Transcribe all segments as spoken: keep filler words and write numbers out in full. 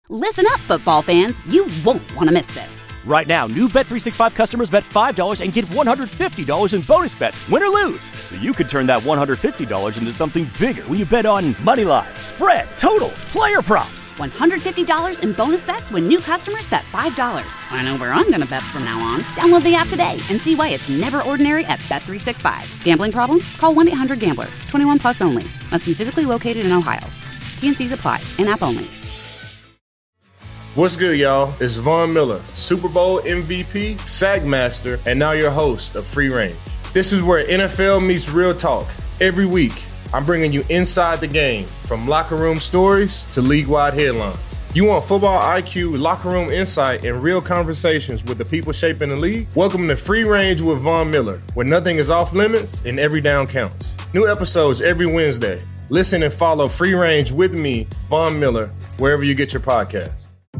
Listen up, football fans. You won't want to miss this. Right now, new Bet three sixty-five customers bet five dollars and get one hundred fifty dollars in bonus bets, win or lose. So you could turn that one hundred fifty dollars into something bigger when you bet on money line, spread, totals, player props. one hundred fifty dollars in bonus bets when new customers bet five dollars. I know where I'm going to bet from now on. Download the app today and see why it's never ordinary at Bet three sixty-five. Gambling problem? Call one eight hundred gambler. twenty-one plus only. Must be physically located in Ohio. T N Cs apply. In-app only. What's good, y'all? It's Von Miller, Super Bowl M V P, Sack Master, and now your host of Free Range. This is where N F L meets real talk. Every week, I'm bringing you inside the game, from locker room stories to league-wide headlines. You want football I Q, locker room insight, and real conversations with the people shaping the league? Welcome to Free Range with Von Miller, where nothing is off limits and every down counts. New episodes every Wednesday. Listen and follow Free Range with me, Von Miller, wherever you get your podcasts.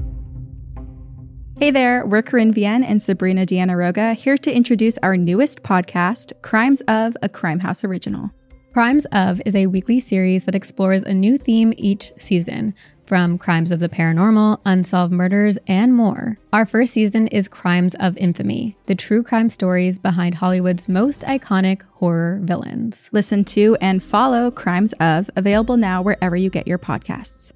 Hey there, we're Corinne Vienne and Sabrina Deanna Roga, here to introduce our newest podcast, Crimes of, a Crime House original. Crimes of is a weekly series that explores a new theme each season, from crimes of the paranormal, unsolved murders, and more. Our first season is Crimes of Infamy, the true crime stories behind Hollywood's most iconic horror villains. Listen to and follow Crimes of, available now wherever you get your podcasts.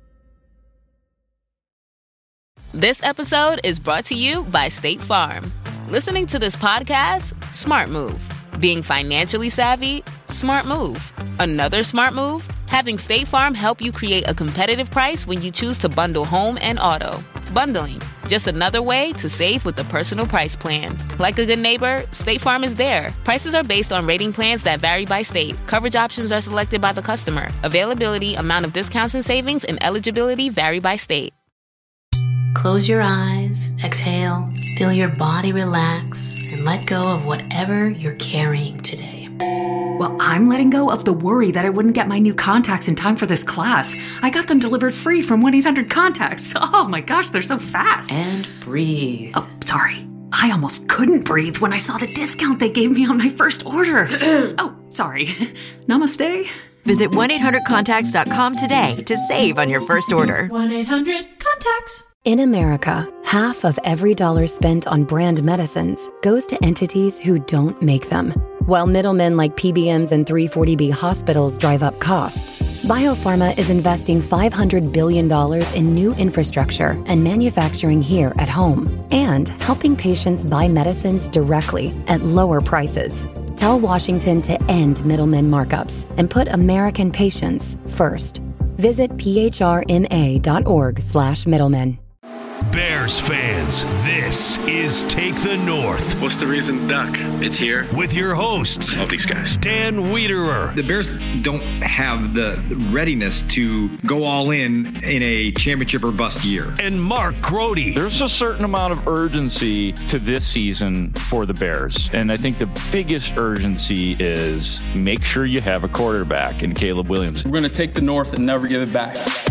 This episode is brought to you by State Farm. Listening to this podcast? Smart move. Being financially savvy? Smart move. Another smart move? Having State Farm help you create a competitive price when you choose to bundle home and auto. Bundling, just another way to save with the Personal Price Plan. Like a good neighbor, State Farm is there. Prices are based on rating plans that vary by state. Coverage options are selected by the customer. Availability, amount of discounts and savings, and eligibility vary by state. Close your eyes, exhale, feel your body relax, and let go of whatever you're carrying today. Well, I'm letting go of the worry that I wouldn't get my new contacts in time for this class. I got them delivered free from one eight hundred contacts. Oh my gosh, they're so fast. And breathe. Oh, sorry. I almost couldn't breathe when I saw the discount they gave me on my first order. Oh, sorry. Namaste. Visit one eight hundred contacts dot com today to save on your first order. one eight hundred contacts. In America, half of every dollar spent on brand medicines goes to entities who don't make them. While middlemen like P B Ms and three forty B hospitals drive up costs, Biopharma is investing five hundred billion dollars in new infrastructure and manufacturing here at home, and helping patients buy medicines directly at lower prices. Tell Washington to end middlemen markups and put American patients first. Visit phrma.org slash middlemen. Bears fans, this is Take the North. What's the reason, Duck? It's here. With your hosts, all these guys. Dan Wiederer. The Bears don't have the readiness to go all in in a championship or bust year. And Mark Grote. There's a certain amount of urgency to this season for the Bears. And I think the biggest urgency is make sure you have a quarterback in Caleb Williams. We're going to take the North and never give it back.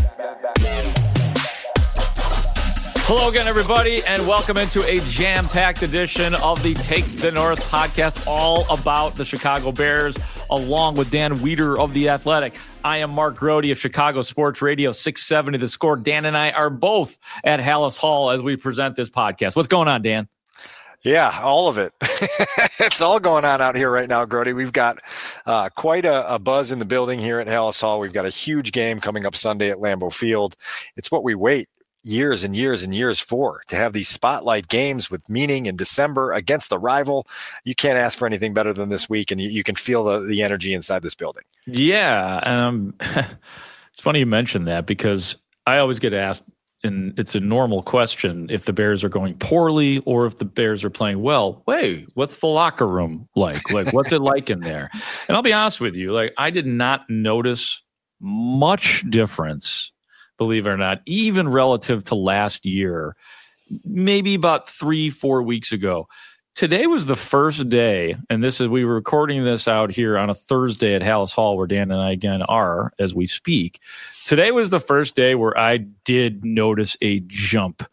Hello again, everybody, and welcome into a jam-packed edition of the Take the North podcast, all about the Chicago Bears, along with Dan Wiederer of The Athletic. I am Mark Grote of Chicago Sports Radio six seventy The Score. Dan and I are both at Halas Hall as we present this podcast. What's going on, Dan? Yeah, all of it. It's all going on out here right now, Grote. We've got uh, quite a, a buzz in the building here at Halas Hall. We've got a huge game coming up Sunday at Lambeau Field. It's what we wait years and years and years for, to have these spotlight games with meaning in December against the rival. You can't ask for anything better than this week, and you, you can feel the, the energy inside this building. Yeah, um, it's funny you mentioned that, because I always get asked, and it's a normal question, if the Bears are going poorly or if the Bears are playing well. Wait, what's the locker room like? Like, what's it like in there? And I'll be honest with you, like, I did not notice much difference, believe it or not, even relative to last year, maybe about three, four weeks ago. Today was the first day, and this is, we were recording this out here on a Thursday at Halas Hall, where Dan and I again are as we speak. Today was the first day where I did notice a jump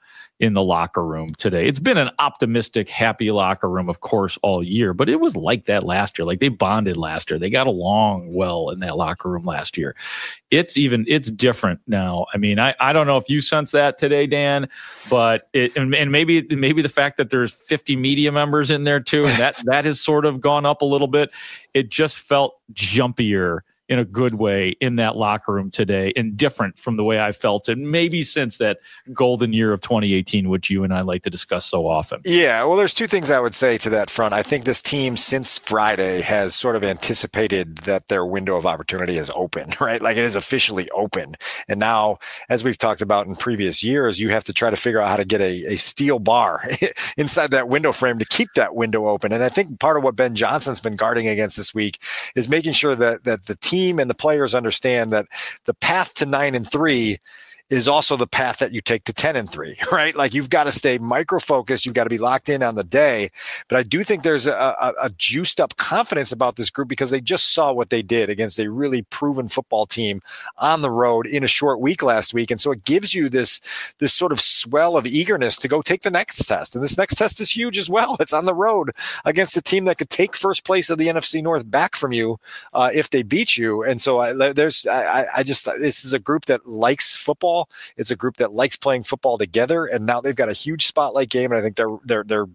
in the locker room today. It's been an optimistic, happy locker room, of course, all year, but it was like that last year. Like they bonded last year. They got along well in that locker room last year. It's even, it's different now. I mean, I, I don't know if you sense that today, Dan, but it, and, and maybe, maybe the fact that there's fifty media members in there too, and that, that has sort of gone up a little bit. It just felt jumpier in a good way in that locker room today, and different from the way I felt it maybe since that golden year of twenty eighteen, which you and I like to discuss so often. Yeah, well, there's two things I would say to that front. I think this team since Friday has sort of anticipated that their window of opportunity is open, right? Like it is officially open. And now, as we've talked about in previous years, you have to try to figure out how to get a, a steel bar inside that window frame to keep that window open. And I think part of what Ben Johnson's been guarding against this week is making sure that that the team and the players understand that the path to nine and three is also the path that you take to ten and three, right? Like you've got to stay micro focused. You've got to be locked in on the day. But I do think there's a, a, a juiced up confidence about this group because they just saw what they did against a really proven football team on the road in a short week last week. And so it gives you this, this sort of swell of eagerness to go take the next test. And this next test is huge as well. It's on the road against a team that could take first place of the N F C North back from you uh, if they beat you. And so I, there's, I, I just, this is a group that likes football. It's a group that likes playing football together, and now they've got a huge spotlight game, and I think they're they're they're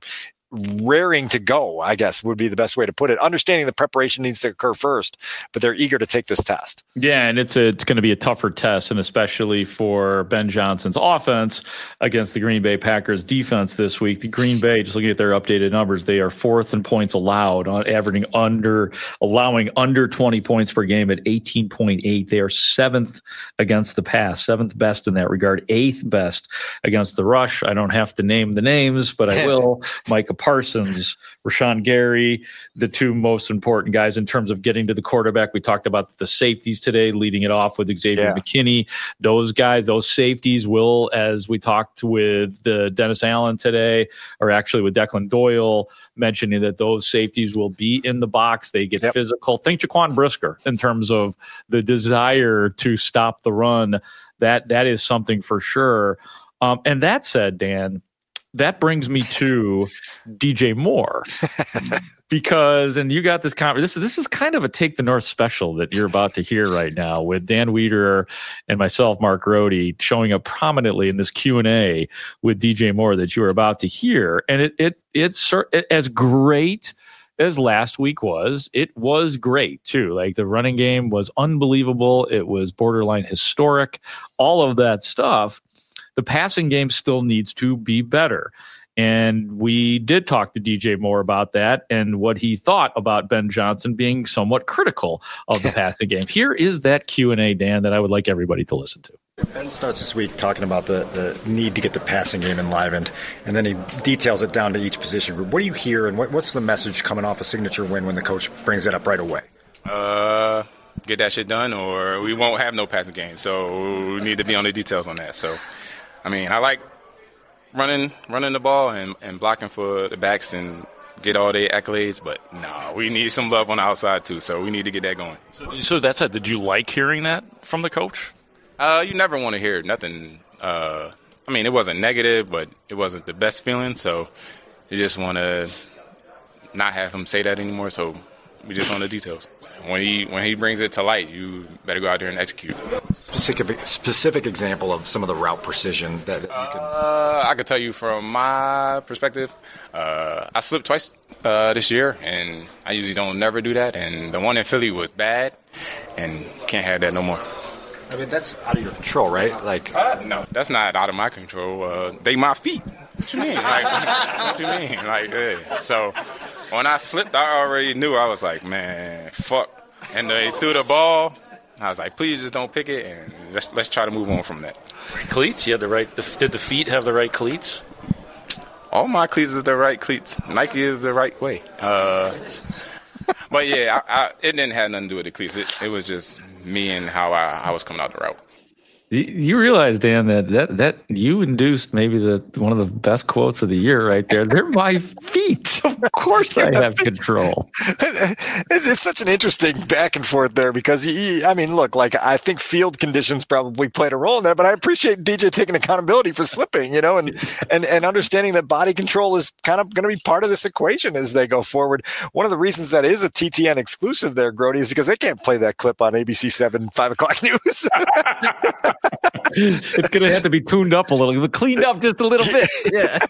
raring to go, I guess would be the best way to put it. Understanding the preparation needs to occur first, but they're eager to take this test. Yeah, and it's a, it's going to be a tougher test, and especially for Ben Johnson's offense against the Green Bay Packers defense this week. The Green Bay, just looking at their updated numbers, they are fourth in points allowed, on averaging under, allowing under twenty points per game at eighteen point eight. They are seventh against the pass, seventh best in that regard, eighth best against the rush. I don't have to name the names, but I will. Micah Parsons, Rashawn Gary, the two most important guys in terms of getting to the quarterback. We talked about the safeties today, leading it off with Xavier yeah. McKinney. Those guys, those safeties will, as we talked with the Dennis Allen today, or actually with Declan Doyle, mentioning that those safeties will be in the box. They get yep. physical. Think Jaquan Brisker in terms of the desire to stop the run. That that is something for sure. Um, and that said, Dan, that brings me to D J Moore, because, and you got this conversation. This, this is kind of a Take the North special that you're about to hear right now with Dan Wiederer and myself, Mark Rohde, showing up prominently in this Q and A with D J Moore that you are about to hear. And it, it, it's it, as great as last week was, it was great too. Like the running game was unbelievable. It was borderline historic, all of that stuff. The passing game still needs to be better. And we did talk to D J Moore about that and what he thought about Ben Johnson being somewhat critical of the passing game. Here is that Q and A, Dan, that I would like everybody to listen to. Ben starts this week talking about the, the need to get the passing game enlivened, and then he details it down to each position group. What do you hear, and what, what's the message coming off a signature win when the coach brings it up right away? Uh, get that shit done, or we won't have no passing game. So we need to be on the details on that. So, I mean, I like running running the ball and, and blocking for the backs and get all the accolades, but no, we need some love on the outside too, so we need to get that going. So, so that's it. Did you like hearing that from the coach? Uh, you never want to hear nothing. Uh, I mean, it wasn't negative, but it wasn't the best feeling, so you just want to not have him say that anymore, so we just on the details. When he when he brings it to light, you better go out there and execute. Specific specific example of some of the route precision that you can. Uh, I could tell you from my perspective. Uh, I slipped twice uh, this year, and I usually don't never do that. And the one in Philly was bad, and can't have that no more. I mean, that's out of your control, right? Like, uh, no, that's not out of my control. Uh, they my feet. What you mean? Like, what you mean? Like, yeah. So when I slipped, I already knew. I was like, man, fuck. And they threw the ball. I was like, please just don't pick it, and let's let's try to move on from that. Right cleats? You had the right. The, did the feet have the right cleats? All my cleats is the right cleats. Nike is the right way. Uh, but yeah, I, I, it didn't have nothing to do with the cleats. It, it was just me and how I, I was coming out the route. You realize, Dan, that, that that you induced maybe the one of the best quotes of the year right there. They're my feet. Of course I have control. It's such an interesting back and forth there because, he, I mean, look, like I think field conditions probably played a role in that, but I appreciate D J taking accountability for slipping, you know, and, and, and understanding that body control is kind of going to be part of this equation as they go forward. One of the reasons that is a T T N exclusive there, Grody, is because they can't play that clip on A B C seven, five o'clock news. It's going to have to be tuned up a little, cleaned up just a little bit. Yeah.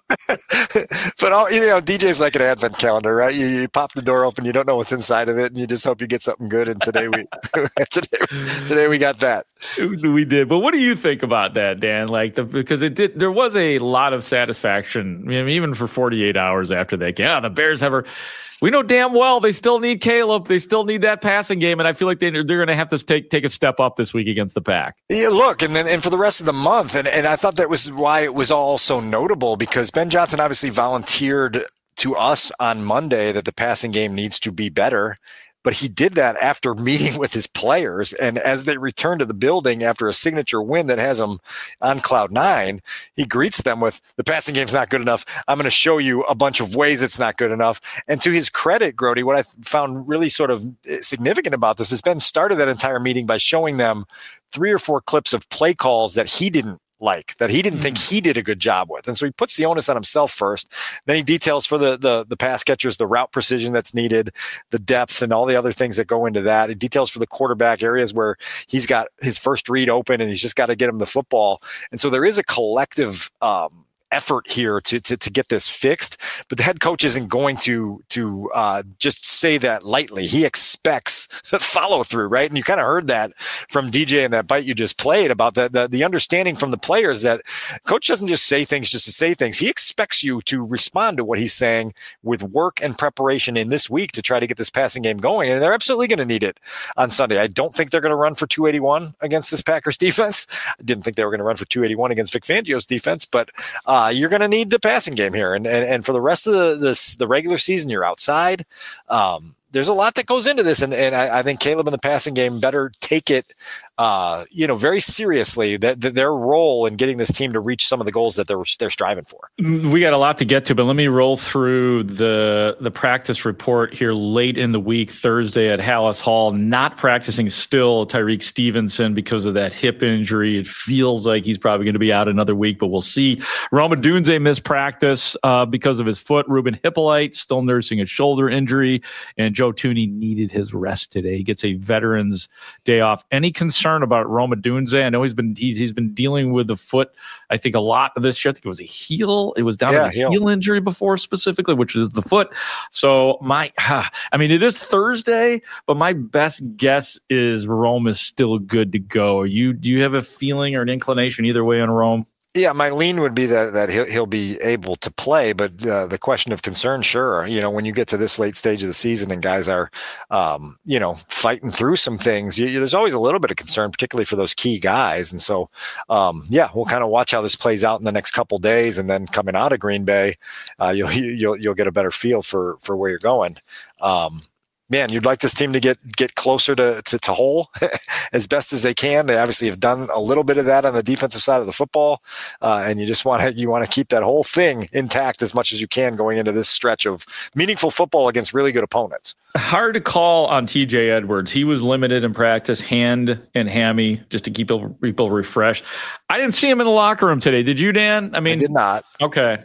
But, all, you know, D J's like an advent calendar, right? You, you pop the door open, you don't know what's inside of it, and you just hope you get something good. And today we today, today we got that. We did. But what do you think about that, Dan? Like, the, because it did, there was a lot of satisfaction, I mean, even for forty-eight hours after that game. Yeah, the Bears have her. We know damn well they still need Caleb. They still need that passing game, and I feel like they, they're going to have to take take a step up this week against the Pack. Yeah, look, and then and for the rest of the month, and, and I thought that was why it was all so notable because Ben Johnson obviously volunteered to us on Monday that the passing game needs to be better. But he did that after meeting with his players. And as they return to the building after a signature win that has them on cloud nine, he greets them with, the passing game's not good enough. I'm going to show you a bunch of ways it's not good enough. And to his credit, Grody, what I found really sort of significant about this is Ben started that entire meeting by showing them three or four clips of play calls that he didn't like, that he didn't mm. think he did a good job with. And so he puts the onus on himself first. Then he details for the, the, the pass catchers, the route precision that's needed, the depth and all the other things that go into that. He details for the quarterback areas where he's got his first read open and he's just got to get him the football. And so there is a collective, um, effort here to, to to get this fixed, but the head coach isn't going to to uh, just say that lightly. He expects follow through, right? And you kind of heard that from D J in that bite you just played about the, the the understanding from the players that coach doesn't just say things just to say things. He expects you to respond to what he's saying with work and preparation in this week to try to get this passing game going, and they're absolutely going to need it on Sunday. I don't think they're going to run for two eighty-one against this Packers defense. I didn't think they were going to run for two eighty-one against Vic Fangio's defense, but uh, Uh, you're going to need the passing game here. And, and, and for the rest of the, the, the regular season, you're outside. Um, there's a lot that goes into this. And, and I, I think Caleb in the passing game better take it, uh, you know, very seriously, that, that their role in getting this team to reach some of the goals that they're, they're striving for. We got a lot to get to, but let me roll through the, the practice report here late in the week, Thursday at Hallis Hall. Not practicing still, Tyreek Stevenson, because of that hip injury. It feels like he's probably going to be out another week, but we'll see. Rome Odunze missed practice uh, because of his foot. Ruben Hippolyte still nursing a shoulder injury, and Joe Thuney needed his rest today. He gets a Veterans Day off. Any concern about Rome Odunze? I know he's been he, he's been dealing with the foot, I think, a lot of this year. I think it was a heel. It was down yeah, to a heel. heel injury before specifically, which is the foot. So my, I mean, it is Thursday, but my best guess is Rome is still good to go. Are you, do you have a feeling or an inclination either way on Rome? Yeah, my lean would be that that he'll, he'll be able to play, but uh, the question of concern, sure. You know, when you get to this late stage of the season and guys are, um, you know, fighting through some things, you, you, there's always a little bit of concern, particularly for those key guys. And so, um, yeah, we'll kind of watch how this plays out in the next couple days, and then coming out of Green Bay, uh, you'll you'll you'll get a better feel for for where you're going. Um, Man, you'd like this team to get get closer to, to, to whole as best as they can. They obviously have done a little bit of that on the defensive side of the football, uh, and you just want to you want to keep that whole thing intact as much as you can going into this stretch of meaningful football against really good opponents. Hard to call on T J Edwards. He was limited in practice, hand and hammy, just to keep people refreshed. I didn't see him in the locker room today. Did you, Dan? I mean, I did not. Okay.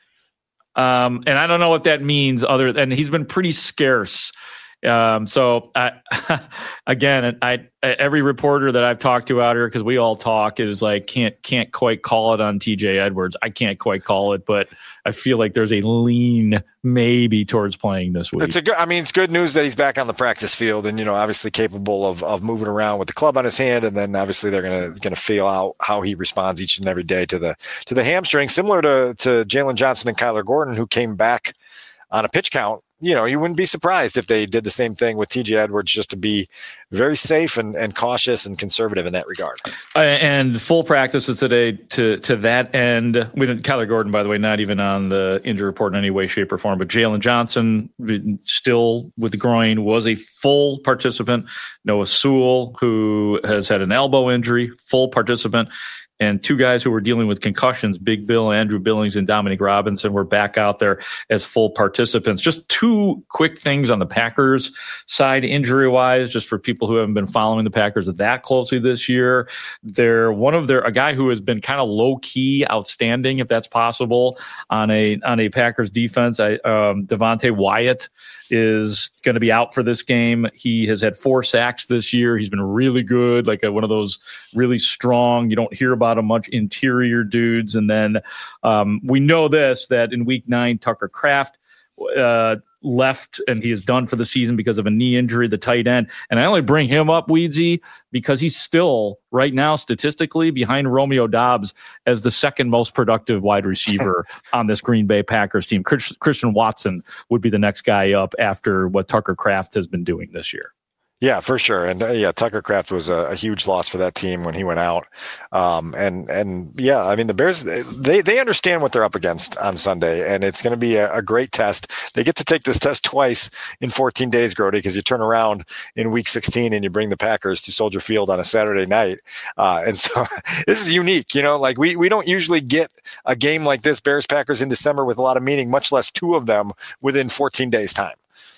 Um, and I don't know what that means. Other than he's been pretty scarce. Um, so I, again, I, every reporter that I've talked to out here, cause we all talk, is like, can't, can't quite call it on T J Edwards. I can't quite call it, but I feel like there's a lean maybe towards playing this week. It's a good, I mean, it's good news that he's back on the practice field and, you know, obviously capable of, of moving around with the club on his hand. And then obviously they're going to, going to feel out how he responds each and every day to the, to the hamstring, similar to, to Jalen Johnson and Kyler Gordon, who came back on a pitch count you know, you wouldn't be surprised if they did the same thing with T J Edwards, just to be very safe and, and cautious and conservative in that regard. Uh, and full practices today to to that end. We didn't, Kyler Gordon, by the way, not even on the injury report in any way, shape, or form, but Jalen Johnson, still with the groin, was a full participant. Noah Sewell, who has had an elbow injury, full participant. And two guys who were dealing with concussions, Big Bill, Andrew Billings, and Dominic Robinson, were back out there as full participants. Just two quick things on the Packers side, injury-wise, just for people who haven't been following the Packers that closely this year. They're one of their a guy who has been kind of low-key, outstanding, if that's possible, on a on a Packers defense. I, um, Devontae Wyatt is going to be out for this game. He has had four sacks this year. He's been really good, like a, one of those really strong, you don't hear about him much, interior dudes. And then um, we know this, that in week nine, Tucker Kraft uh, left and he is done for the season because of a knee injury, the tight end. And I only bring him up, Weedsy, because he's still right now statistically behind Romeo Doubs as the second most productive wide receiver on this Green Bay Packers team. Chris, Christian Watson would be the next guy up after what Tucker Kraft has been doing this year. Yeah, for sure. And uh, yeah, Tucker Kraft was a, a huge loss for that team when he went out. Um, and, and yeah, I mean, the Bears, they, they understand what they're up against on Sunday, and it's going to be a, a great test. They get to take this test twice in fourteen days, Grody, because you turn around in week sixteen and you bring the Packers to Soldier Field on a Saturday night. Uh, and so this is unique, you know, like we, we don't usually get a game like this, Bears Packers in December, with a lot of meaning, much less two of them within fourteen days time.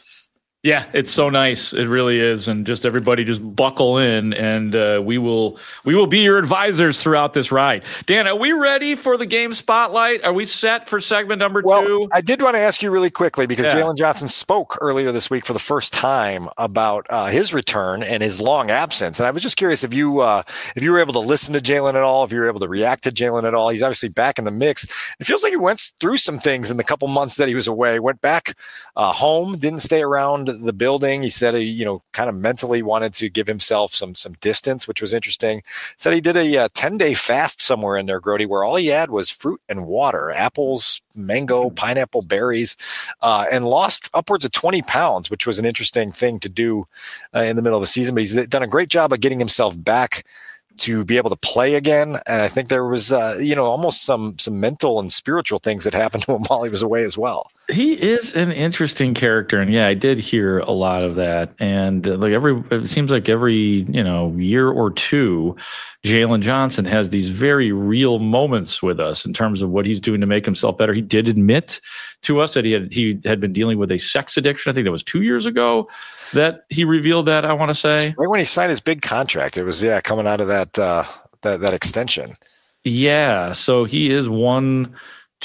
Yeah, it's so nice. It really is. And just everybody just buckle in, and uh, we will we will be your advisors throughout this ride. Dan, are we ready for the game spotlight? Are we set for segment number well, two? I did want to ask you really quickly, because yeah. Jalen Johnson spoke earlier this week for the first time about uh, his return and his long absence. And I was just curious if you uh, if you were able to listen to Jalen at all, if you were able to react to Jalen at all. He's obviously back in the mix. It feels like he went through some things in the couple months that he was away, went back uh, home, didn't stay around the building. He said he, you know, kind of mentally wanted to give himself some some distance, which was interesting. Said he did a uh, ten-day fast somewhere in there, Grody, where all he had was fruit and water, apples, mango, pineapple, berries, uh, and lost upwards of twenty pounds, which was an interesting thing to do uh, in the middle of a season. But he's done a great job of getting himself back to be able to play again. And I think there was, uh, you know, almost some some mental and spiritual things that happened to him while he was away as well. He is an interesting character. And yeah, I did hear a lot of that. And uh, like every, it seems like every, you know, year or two, Jalen Johnson has these very real moments with us in terms of what he's doing to make himself better. He did admit to us that he had, he had been dealing with a sex addiction. I think that was two years ago that he revealed that, I want to say. Right when he signed his big contract. It was, yeah, coming out of that, uh, that, that extension. Yeah. So he is one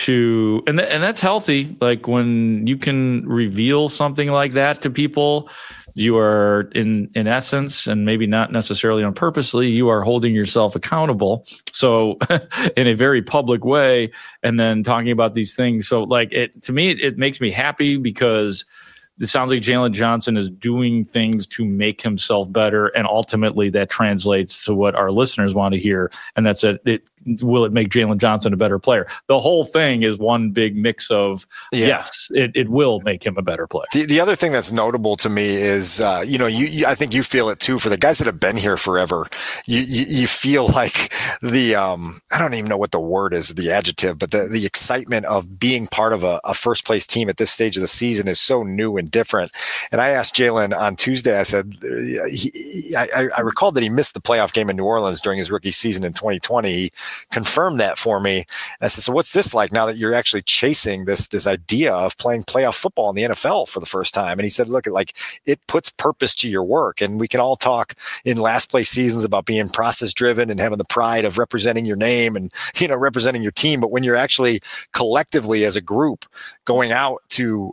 to, and, th- and that's healthy. Like when you can reveal something like that to people, you are in, in essence, and maybe not necessarily on purposely, you are holding yourself accountable. So in a very public way, and then talking about these things. So like it, to me, it, it makes me happy, because it sounds like Jalen Johnson is doing things to make himself better, and ultimately that translates to what our listeners want to hear, and that's it. it will it make Jalen Johnson a better player? The whole thing is one big mix of yeah. yes, it, it will make him a better player. The, the other thing that's notable to me is, uh, you know, you, you I think you feel it too. For the guys that have been here forever, you you, you feel like the um, I don't even know what the word is, the adjective, but the the excitement of being part of a, a first place team at this stage of the season is so new and different. And I asked Jalen on Tuesday, I said, he, I, I recalled that he missed the playoff game in New Orleans during his rookie season in twenty twenty. He confirmed that for me. And I said, so what's this like now that you're actually chasing this, this idea of playing playoff football in the N F L for the first time? And he said, look, like it puts purpose to your work. And we can all talk in last place seasons about being process driven and having the pride of representing your name and, you know, representing your team. But when you're actually collectively as a group going out to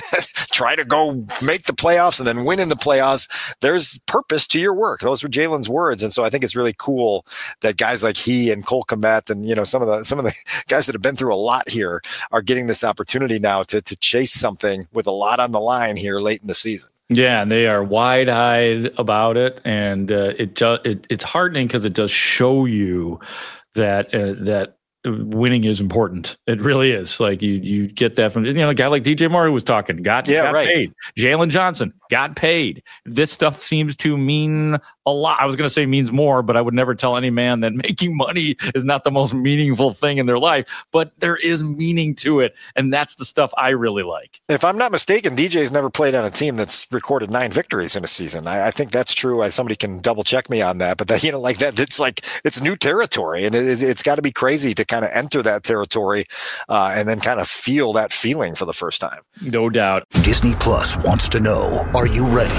try to go make the playoffs and then win in the playoffs, there's purpose to your work. Those were Jalen's words. And so I think it's really cool that guys like he and Cole Kmet and, you know, some of the, some of the guys that have been through a lot here are getting this opportunity now to, to chase something with a lot on the line here late in the season. Yeah, and they are wide-eyed about it, and uh, it, ju- it it's heartening because it does show you that uh, that winning is important. It really is. Like you, you get that from, you know, a guy like D J Moore who was talking, got, yeah, got right. paid. Jalen Johnson got paid. This stuff seems to mean a lot. I was going to say means more, but I would never tell any man that making money is not the most meaningful thing in their life, but there is meaning to it. And that's the stuff I really like. If I'm not mistaken, D J's never played on a team that's recorded nine victories in a season. I, I think that's true. I, somebody can double check me on that, but that, you know, like that, it's like, it's new territory, and it, it's got to be crazy to kind of enter that territory uh, and then kind of feel that feeling for the first time. No doubt. Disney Plus wants to know, are you ready?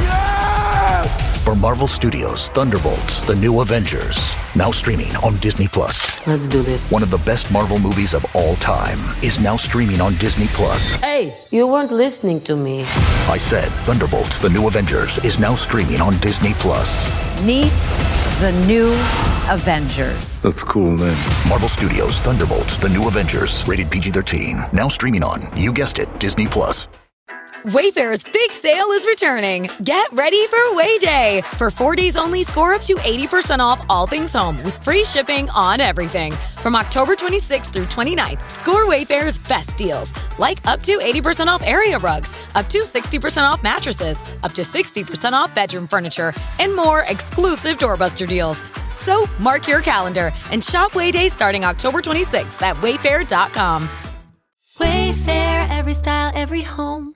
Yes! For Marvel Studios' Thunderbolts, The New Avengers, now streaming on Disney Plus. Let's do this. One of the best Marvel movies of all time is now streaming on Disney Plus. Hey, you weren't listening to me. I said Thunderbolts, The New Avengers is now streaming on Disney Plus. Meet the New Avengers. That's cool name. Marvel Studios' Thunderbolts, The New Avengers, rated P G thirteen. Now streaming on, you guessed it, Disney Plus. Wayfair's big sale is returning. Get ready for Way Day. For four days only, score up to eighty percent off all things home with free shipping on everything. From October twenty-sixth through twenty-ninth, score Wayfair's best deals, like up to eighty percent off area rugs, up to sixty percent off mattresses, up to sixty percent off bedroom furniture, and more exclusive doorbuster deals. So mark your calendar and shop Way Day starting October twenty-sixth at wayfair dot com. Wayfair, every style, every home.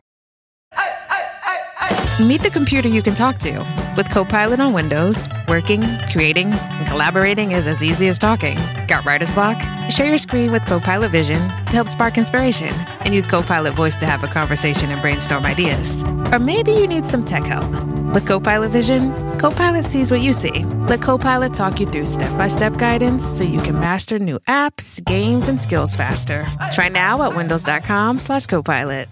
Meet the computer you can talk to. With Copilot on Windows, working, creating, and collaborating is as easy as talking. Got writer's block? Share your screen with Copilot Vision to help spark inspiration, and use Copilot Voice to have a conversation and brainstorm ideas. Or maybe you need some tech help. With Copilot Vision, Copilot sees what you see. Let Copilot talk you through step-by-step guidance so you can master new apps, games, and skills faster. Try now at windows.com slash Copilot.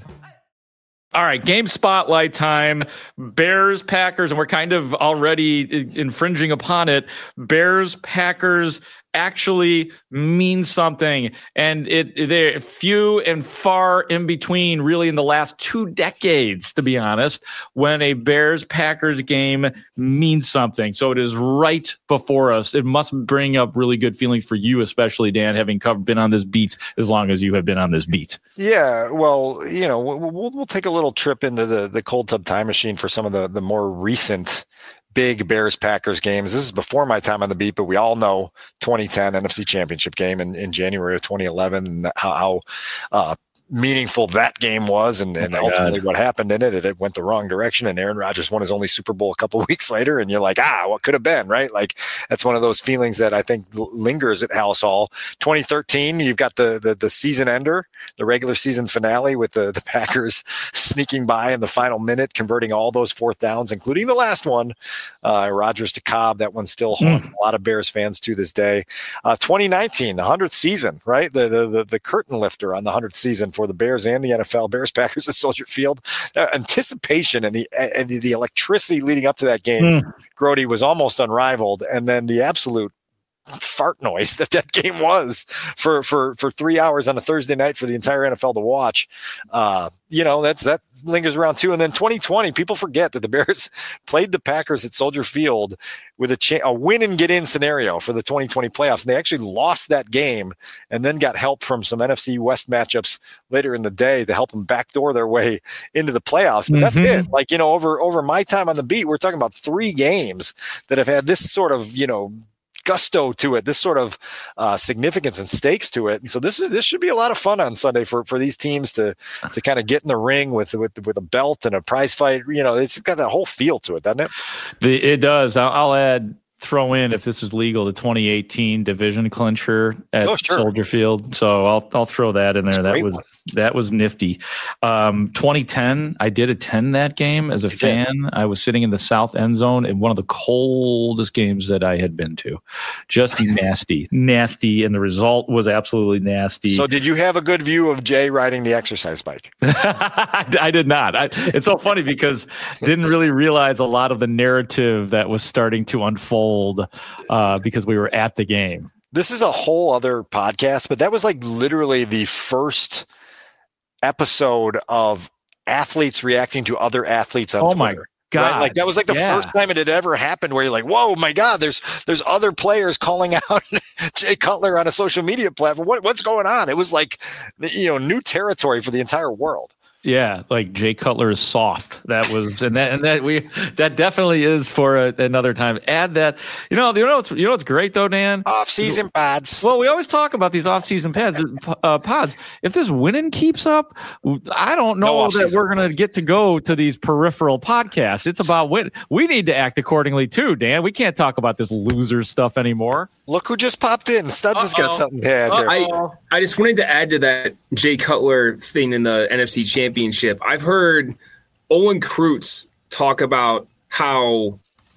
All right, game spotlight time. Bears, Packers, and we're kind of already infringing upon it. Bears, Packers actually mean something, and it they're few and far in between, really, in the last two decades, to be honest, when a Bears Packers game means something. So it is right before us. It must bring up really good feelings for you, especially Dan, having covered, been on this beat as long as you have been on this beat. Yeah, well, you know, we'll we'll take a little trip into the the cold tub time machine for some of the the more recent big Bears Packers games. This is before my time on the beat, but we all know twenty ten N F C Championship game in, in January of twenty eleven, and how, how uh, meaningful that game was, and, and oh ultimately God. what happened in it. it. It went the wrong direction, and Aaron Rodgers won his only Super Bowl a couple of weeks later, and you're like, ah, what could have been, right? Like, that's one of those feelings that I think lingers at Halas Hall. twenty thirteen, you've got the the, the season ender, the regular season finale, with the, the Packers sneaking by in the final minute, converting all those fourth downs, including the last one, uh, Rodgers to Cobb. That one still haunts mm. a lot of Bears fans to this day. Uh, twenty nineteen, the hundredth season, right? The, the the the curtain lifter on the hundredth season for the Bears and the N F L. Bears Packers at Soldier Field. Uh, anticipation and the and the electricity leading up to that game, mm. Grody, was almost unrivaled, and then the absolute fart noise that that game was for for for three hours on a Thursday night for the entire N F L to watch. Uh, you know, that's that lingers around too. And then twenty twenty, people forget that the Bears played the Packers at Soldier Field with a, cha- a win and get in scenario for the twenty twenty playoffs. And they actually lost that game and then got help from some N F C West matchups later in the day to help them backdoor their way into the playoffs. But mm-hmm. that's it. Like, you know, over over my time on the beat, we're talking about three games that have had this sort of, you know, gusto to it, this sort of uh, significance and stakes to it. And so this is this should be a lot of fun on Sunday for, for these teams to to kind of get in the ring with with with a belt and a prize fight. You know, it's got that whole feel to it, doesn't it? The, it does. I'll, I'll add. Throw in, if this is legal, the twenty eighteen division clincher at oh, sure. Soldier Field. So I'll I'll throw that in there. That's that was one. that was nifty. Um, twenty ten, I did attend that game as a you fan. Did. I was sitting in the south end zone in one of the coldest games that I had been to. Just nasty, nasty, and the result was absolutely nasty. So did you have a good view of Jay riding the exercise bike? I, I did not. I, it's so funny because didn't really realize a lot of the narrative that was starting to unfold. Uh, because we were at the game. This is a whole other podcast, but that was like literally the first episode of athletes reacting to other athletes on oh Twitter. My God. Right? Like that was like the yeah. first time it had ever happened where you're like, whoa, my God, there's there's other players calling out Jay Cutler on a social media platform. What, what's going on? It was like, you know, new territory for the entire world. Yeah, like Jay Cutler is soft. That was, and that, and that we, that definitely is for a, another time. Add that, you know, you know what's, you know what's great though, Dan? Off-season pods. Well, we always talk about these off-season pads, uh, pods. If this winning keeps up, I don't know no that we're going to get to go to these peripheral podcasts. It's about win. We need to act accordingly too, Dan. We can't talk about this loser stuff anymore. Look who just popped in. Studs Uh-oh. has got something to add here. I, I just wanted to add to that Jay Cutler thing in the N F C Championship. I've heard Olin Kreutz talk about how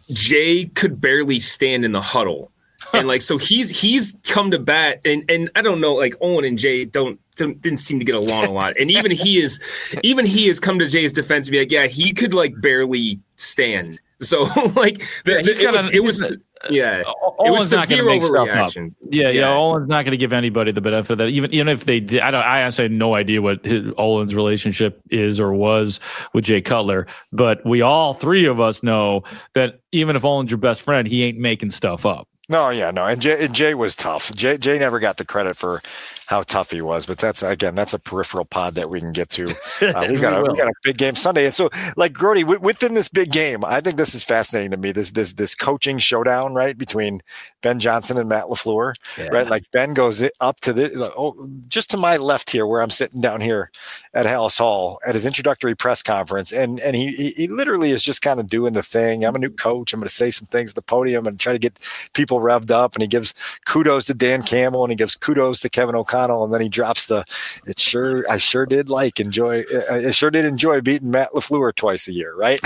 Jay could barely stand in the huddle. And like, so he's he's come to bat, and and I don't know, like Owen and Jay don't, don't didn't seem to get along a lot, and even he is even he has come to Jay's defense and be like, yeah, he could like barely stand. So like, the, yeah, it, was, it was yeah, it was severe overreaction. Yeah, yeah, yeah. Olin's not going to give anybody the benefit of that. Even even if they did, I don't. I honestly have no idea what his, Olin's relationship is or was with Jay Cutler, but we all three of us know that even if Olin's your best friend, he ain't making stuff up. No, yeah, no, and Jay, and Jay was tough. Jay, Jay never got the credit for how tough he was, but that's again, that's a peripheral pod that we can get to. Uh, we've got a, we got a big game Sunday, and so like Grody, w- within this big game, I think this is fascinating to me. This this this coaching showdown, right, between Ben Johnson and Matt LaFleur, yeah. right? Like Ben goes up to the oh, just to my left here, where I'm sitting down here at Halas Hall at his introductory press conference, and and he he, he literally is just kind of doing the thing. I'm a new coach. I'm going to say some things at the podium and try to get people revved up, and he gives kudos to Dan Campbell and he gives kudos to Kevin O'Connell, and then he drops the it sure I sure did like enjoy I sure did enjoy beating Matt LaFleur twice a year, right?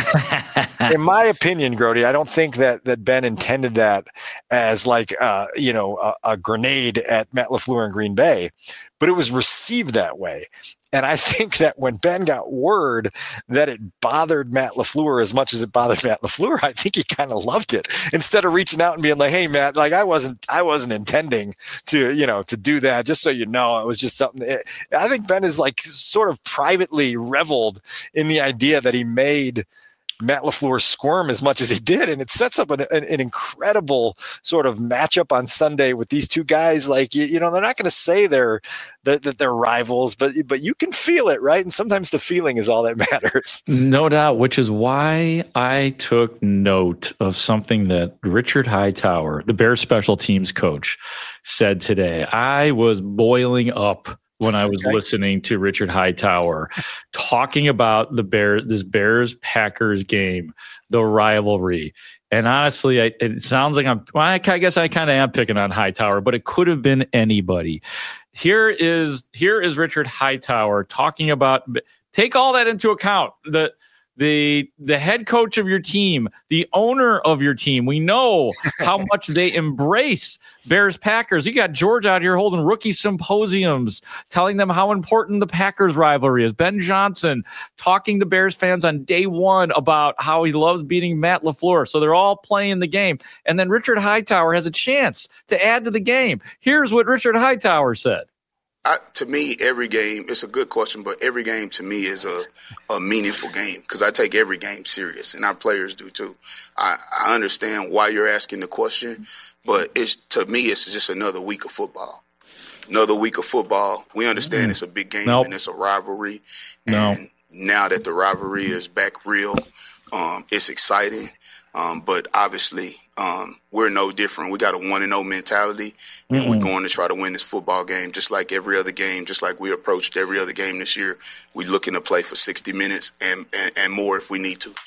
In my opinion, Grody, I don't think that that Ben intended that as like uh you know a, a grenade at Matt LaFleur in Green Bay, but it was received that way. And I think that when Ben got word that it bothered Matt LaFleur as much as it bothered Matt LaFleur, I think he kind of loved it. Instead of reaching out and being like, "Hey, Matt, like I wasn't, I wasn't intending to, you know, to do that. Just so you know, it was just something." It, I think Ben is like sort of privately reveled in the idea that he made Matt LaFleur squirm as much as he did, and it sets up an, an, an incredible sort of matchup on Sunday with these two guys. Like you, you know, they're not going to say they're that, that they're rivals, but but you can feel it, right? And sometimes the feeling is all that matters. No doubt, which is why I took note of something that Richard Hightower, the Bears special teams coach, said today. I was boiling up when I was okay. listening to Richard Hightower talking about the Bears, this Bears Packers game, the rivalry. And honestly, I, it sounds like I'm, well, I guess I kind of am picking on Hightower, but it could have been anybody. Here is, here is Richard Hightower talking about, take all that into account. The, The the head coach of your team, the owner of your team, we know how much they embrace Bears Packers. You got George out here holding rookie symposiums, telling them how important the Packers rivalry is. Ben Johnson talking to Bears fans on day one about how he loves beating Matt LaFleur. So they're all playing the game. And then Richard Hightower has a chance to add to the game. Here's what Richard Hightower said. I, to me, every game, it's a good question, but every game to me is a, a meaningful game because I take every game serious, and our players do too. I, I understand why you're asking the question, but it's to me, it's just another week of football. Another week of football. We understand mm. it's a big game nope. and it's a rivalry. No. And now that the rivalry is back real, um, it's exciting. Um, but obviously, um, we're no different. We got a one and oh mentality, and mm-hmm. we're going to try to win this football game just like every other game, just like we approached every other game this year. We're looking to play for sixty minutes and, and, and more if we need to.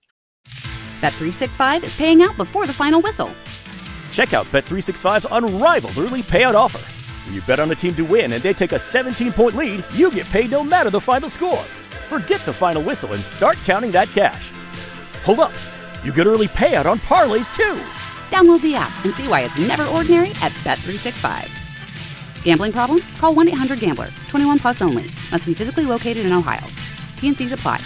Bet three sixty-five is paying out before the final whistle. Check out Bet three sixty-five's unrivaled early payout offer. When you bet on a team to win and they take a seventeen-point lead, you get paid no matter the final score. Forget the final whistle and start counting that cash. Hold up. You get early payout on parlays, too. Download the app and see why it's never ordinary at Bet three sixty-five. Gambling problem? Call one eight hundred gambler. twenty-one plus only. Must be physically located in Ohio. T N Cs apply.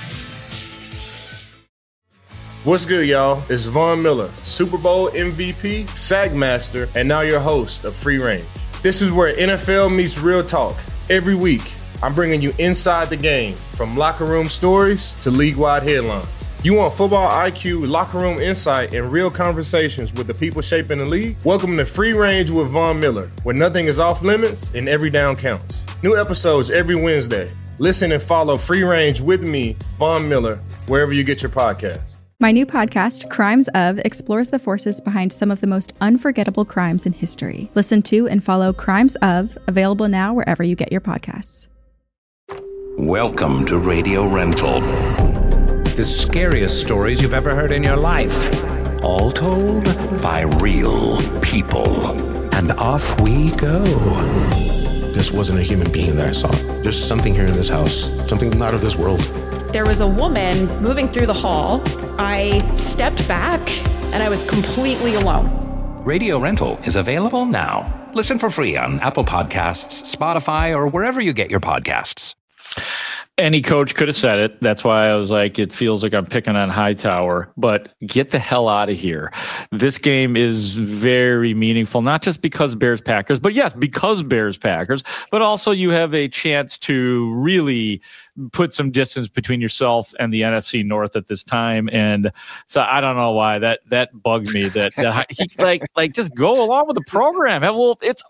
What's good, y'all? It's Von Miller, Super Bowl M V P, Sack Master, and now your host of Free Range. This is where N F L meets real talk. Every week, I'm bringing you inside the game, from locker room stories to league-wide headlines. You want football I Q, locker room insight, and real conversations with the people shaping the league? Welcome to Free Range with Von Miller, where nothing is off limits and every down counts. New episodes every Wednesday. Listen and follow Free Range with me, Von Miller, wherever you get your podcasts. My new podcast, Crimes Of, explores the forces behind some of the most unforgettable crimes in history. Listen to and follow Crimes Of, available now wherever you get your podcasts. Welcome to Radio Rental. The scariest stories you've ever heard in your life. All told by real people. And off we go. This wasn't a human being that I saw. There's something here in this house. Something not of this world. There was a woman moving through the hall. I stepped back and I was completely alone. Radio Rental is available now. Listen for free on Apple Podcasts, Spotify, or wherever you get your podcasts. Any coach could have said it. That's why I was like, it feels like I'm picking on Hightower, but get the hell out of here. This game is very meaningful, not just because Bears Packers, but yes, because Bears Packers, but also you have a chance to really put some distance between yourself and the N F C North at this time. And so I don't know why that, that bugged me that, that he, like, like just go along with the program. Well, it's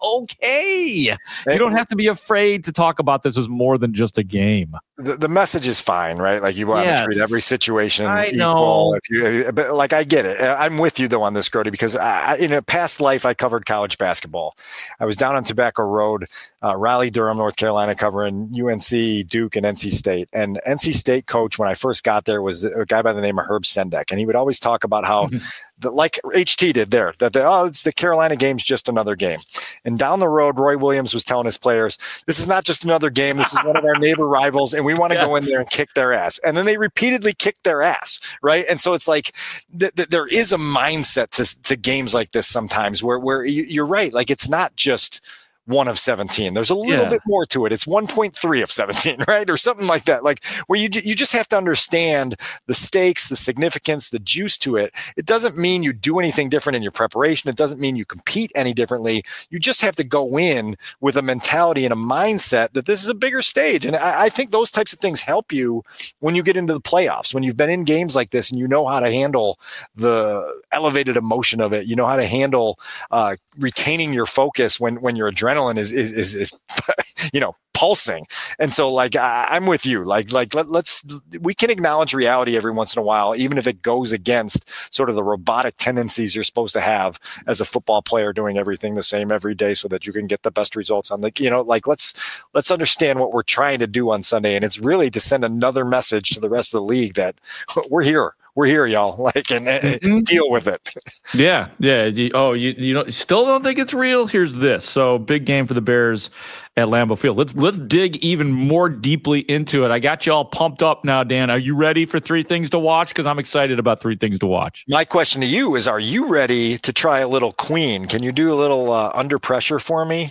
okay. You don't have to be afraid to talk about this as more than just a game. The, the message is fine, right? Like you want yes. to treat every situation I equal. Know. If you, but like I get it. I'm with you though on this, Grody, because I, in a past life I covered college basketball. I was down on Tobacco Road, uh, Raleigh, Durham, North Carolina, covering U N C, Duke, and N C State. And N C State coach when I first got there was a guy by the name of Herb Sendek, and he would always talk about how. The, like H T did there, that the, oh, it's the Carolina game's just another game. And down the road, Roy Williams was telling his players, this is not just another game. This is one of our neighbor rivals, and we want to yes. go in there and kick their ass. And then they repeatedly kicked their ass, right? And so it's like th- th- there is a mindset to, to games like this sometimes where, where you, you're right. Like it's not just one of seventeen. There's a little yeah. bit more to it. It's one point three of seventeen, right? Or something like that. Like where you you just have to understand the stakes, the significance, the juice to it. It doesn't mean you do anything different in your preparation. It doesn't mean you compete any differently. You just have to go in with a mentality and a mindset that this is a bigger stage. And I, I think those types of things help you when you get into the playoffs, when you've been in games like this and you know how to handle the elevated emotion of it. You know how to handle uh, retaining your focus when, when your adrenaline Is, is is is you know pulsing. And so like I, I'm with you. Like like let, let's we can acknowledge reality every once in a while, even if it goes against sort of the robotic tendencies you're supposed to have as a football player, doing everything the same every day so that you can get the best results on the you know like let's let's understand what we're trying to do on Sunday, and it's really to send another message to the rest of the league that we're here. We're here, y'all. Like, and, and mm-hmm. deal with it. Yeah, yeah. You, oh, you you don't still don't think it's real? Here's this. So, big game for the Bears at Lambeau Field. Let's let's dig even more deeply into it. I got you all pumped up now, Dan. Are you ready for three things to watch? Because I'm excited about three things to watch. My question to you is: are you ready to try a little Queen? Can you do a little uh, Under Pressure for me?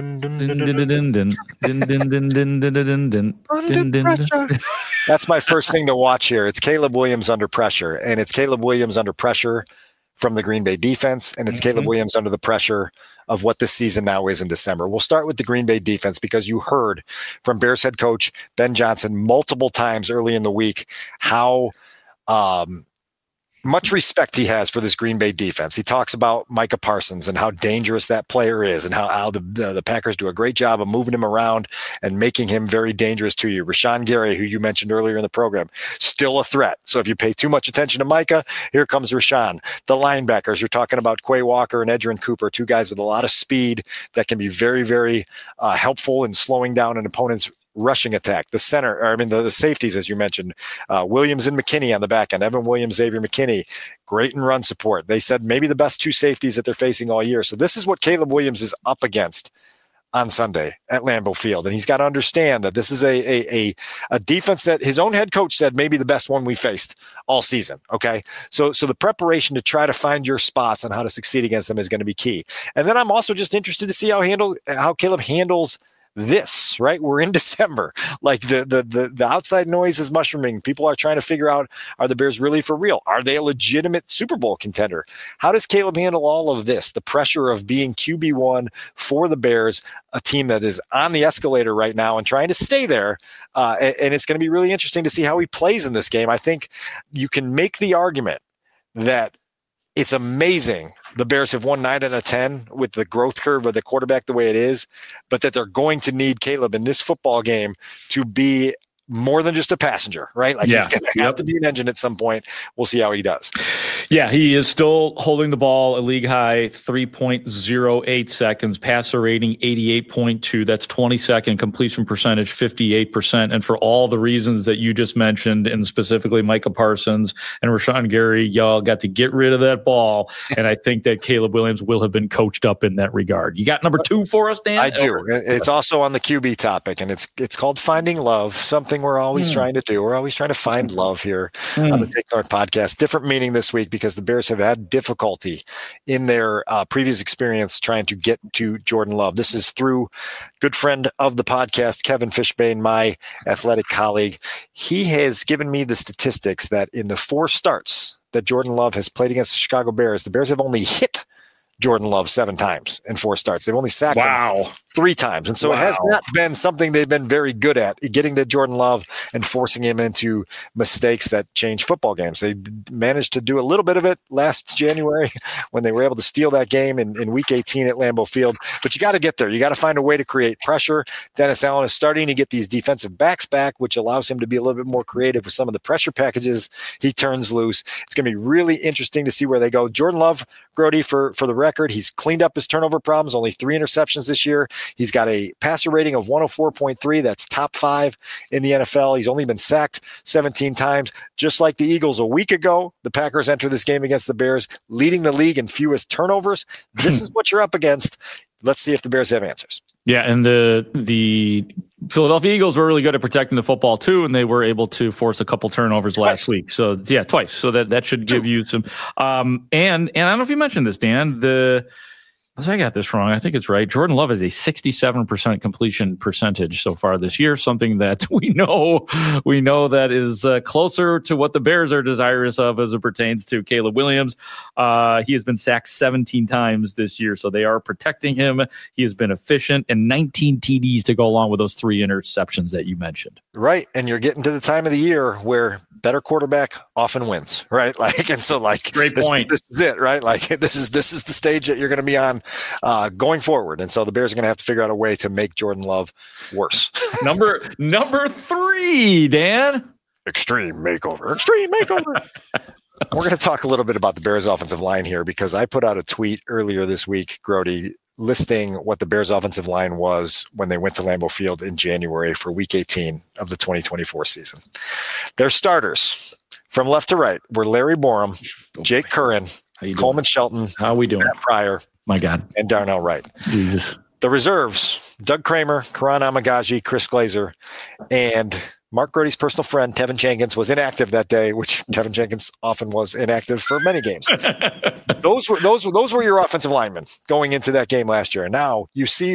That's my first thing to watch here. It's Caleb Williams under pressure, and it's Caleb Williams under pressure from the Green Bay defense, and it's mm-hmm. Caleb Williams under the pressure of what this season now is in December. We'll start with the Green Bay defense because you heard from Bears head coach Ben Johnson multiple times early in the week how um, much respect he has for this Green Bay defense. He talks about Micah Parsons and how dangerous that player is, and how, how the, the the Packers do a great job of moving him around and making him very dangerous to you. Rashawn Gary, who you mentioned earlier in the program, still a threat. So if you pay too much attention to Micah, here comes Rashawn. The linebackers, you're talking about Quay Walker and Edgerrin Cooper, two guys with a lot of speed that can be very, very uh, helpful in slowing down an opponent's rushing attack. The center, or I mean the, the safeties, as you mentioned, uh, Williams and McKinney on the back end. Evan Williams, Xavier McKinney, great in run support. They said maybe the best two safeties that they're facing all year. So this is what Caleb Williams is up against on Sunday at Lambeau Field. And he's got to understand that this is a, a, a, a defense that his own head coach said maybe the best one we faced all season. Okay. So, so the preparation to try to find your spots on how to succeed against them is going to be key. And then I'm also just interested to see how handle, how Caleb handles this, right? We're in December. Like the, the, the, the outside noise is mushrooming. People are trying to figure out, are the Bears really for real? Are they a legitimate Super Bowl contender? How does Caleb handle all of this? The pressure of being Q B one for the Bears, a team that is on the escalator right now and trying to stay there. Uh, and, and it's going to be really interesting to see how he plays in this game. I think you can make the argument that it's amazing the Bears have won nine out of ten with the growth curve of the quarterback the way it is, but that they're going to need Caleb in this football game to be more than just a passenger, right? Like yeah. he's going to yep. have to be an engine at some point. We'll see how he does. Yeah, he is still holding the ball a league high three point oh eight seconds, passer rating eighty-eight point two. That's twenty-second, completion percentage fifty-eight percent. And for all the reasons that you just mentioned, and specifically Micah Parsons and Rashawn Gary, y'all got to get rid of that ball. And I think that Caleb Williams will have been coached up in that regard. You got number two for us, Dan? I do. It's also on the Q B topic, and it's it's called Finding Love, something we're always mm. trying to do. We're always trying to find love here mm. on the Take North podcast. Different meaning this week because the Bears have had difficulty in their uh, previous experience trying to get to Jordan Love. This is through good friend of the podcast, Kevin Fishbane, my athletic colleague. He has given me the statistics that in the four starts that Jordan Love has played against the Chicago Bears, the Bears have only hit Jordan Love seven times in four starts. They've only sacked wow. him three times. And so wow. it has not been something they've been very good at, getting to Jordan Love and forcing him into mistakes that change football games. They managed to do a little bit of it last January when they were able to steal that game in, in week eighteen at Lambeau Field. But you got to get there. You got to find a way to create pressure. Dennis Allen is starting to get these defensive backs back, which allows him to be a little bit more creative with some of the pressure packages he turns loose. It's going to be really interesting to see where they go. Jordan Love, Grody, for, for the record, he's cleaned up his turnover problems, only three interceptions this year. He's got a passer rating of one oh four point three. That's top five in the N F L. He's only been sacked seventeen times. Just like the Eagles a week ago, the Packers enter this game against the Bears, leading the league in fewest turnovers. This is what you're up against. Let's see if the Bears have answers. Yeah, and the the Philadelphia Eagles were really good at protecting the football too, and they were able to force a couple turnovers last twice. week. So yeah, twice. So that, that should give you some. Um, and and I don't know if you mentioned this, Dan. The I got this wrong. I think it's right. Jordan Love has a sixty-seven percent completion percentage so far this year, something that we know we know that is uh, closer to what the Bears are desirous of as it pertains to Caleb Williams. Uh, he has been sacked seventeen times this year, so they are protecting him. He has been efficient, and nineteen T Ds to go along with those three interceptions that you mentioned. Right, and you're getting to the time of the year where better quarterback often wins, right? Like, and so like, great this, point. This is it, right? Like, this is this is the stage that you're going to be on uh, going forward, and so the Bears are going to have to figure out a way to make Jordan Love worse. number number three, Dan. Extreme makeover. Extreme makeover. We're going to talk a little bit about the Bears' offensive line here because I put out a tweet earlier this week, Grody, listing what the Bears' offensive line was when they went to Lambeau Field in January for Week eighteen of the twenty twenty-four season. Their starters, from left to right, were Larry Borum, oh, Jake Curran, Coleman Shelton, How are we doing? Matt Pryor, my God, and Darnell Wright. Jesus. The reserves, Doug Kramer, Karan Amagaji, Chris Glazer, and Mark Grody's personal friend, Tevin Jenkins, was inactive that day, which Tevin Jenkins often was inactive for many games. those were those were those were your offensive linemen going into that game last year. And now you see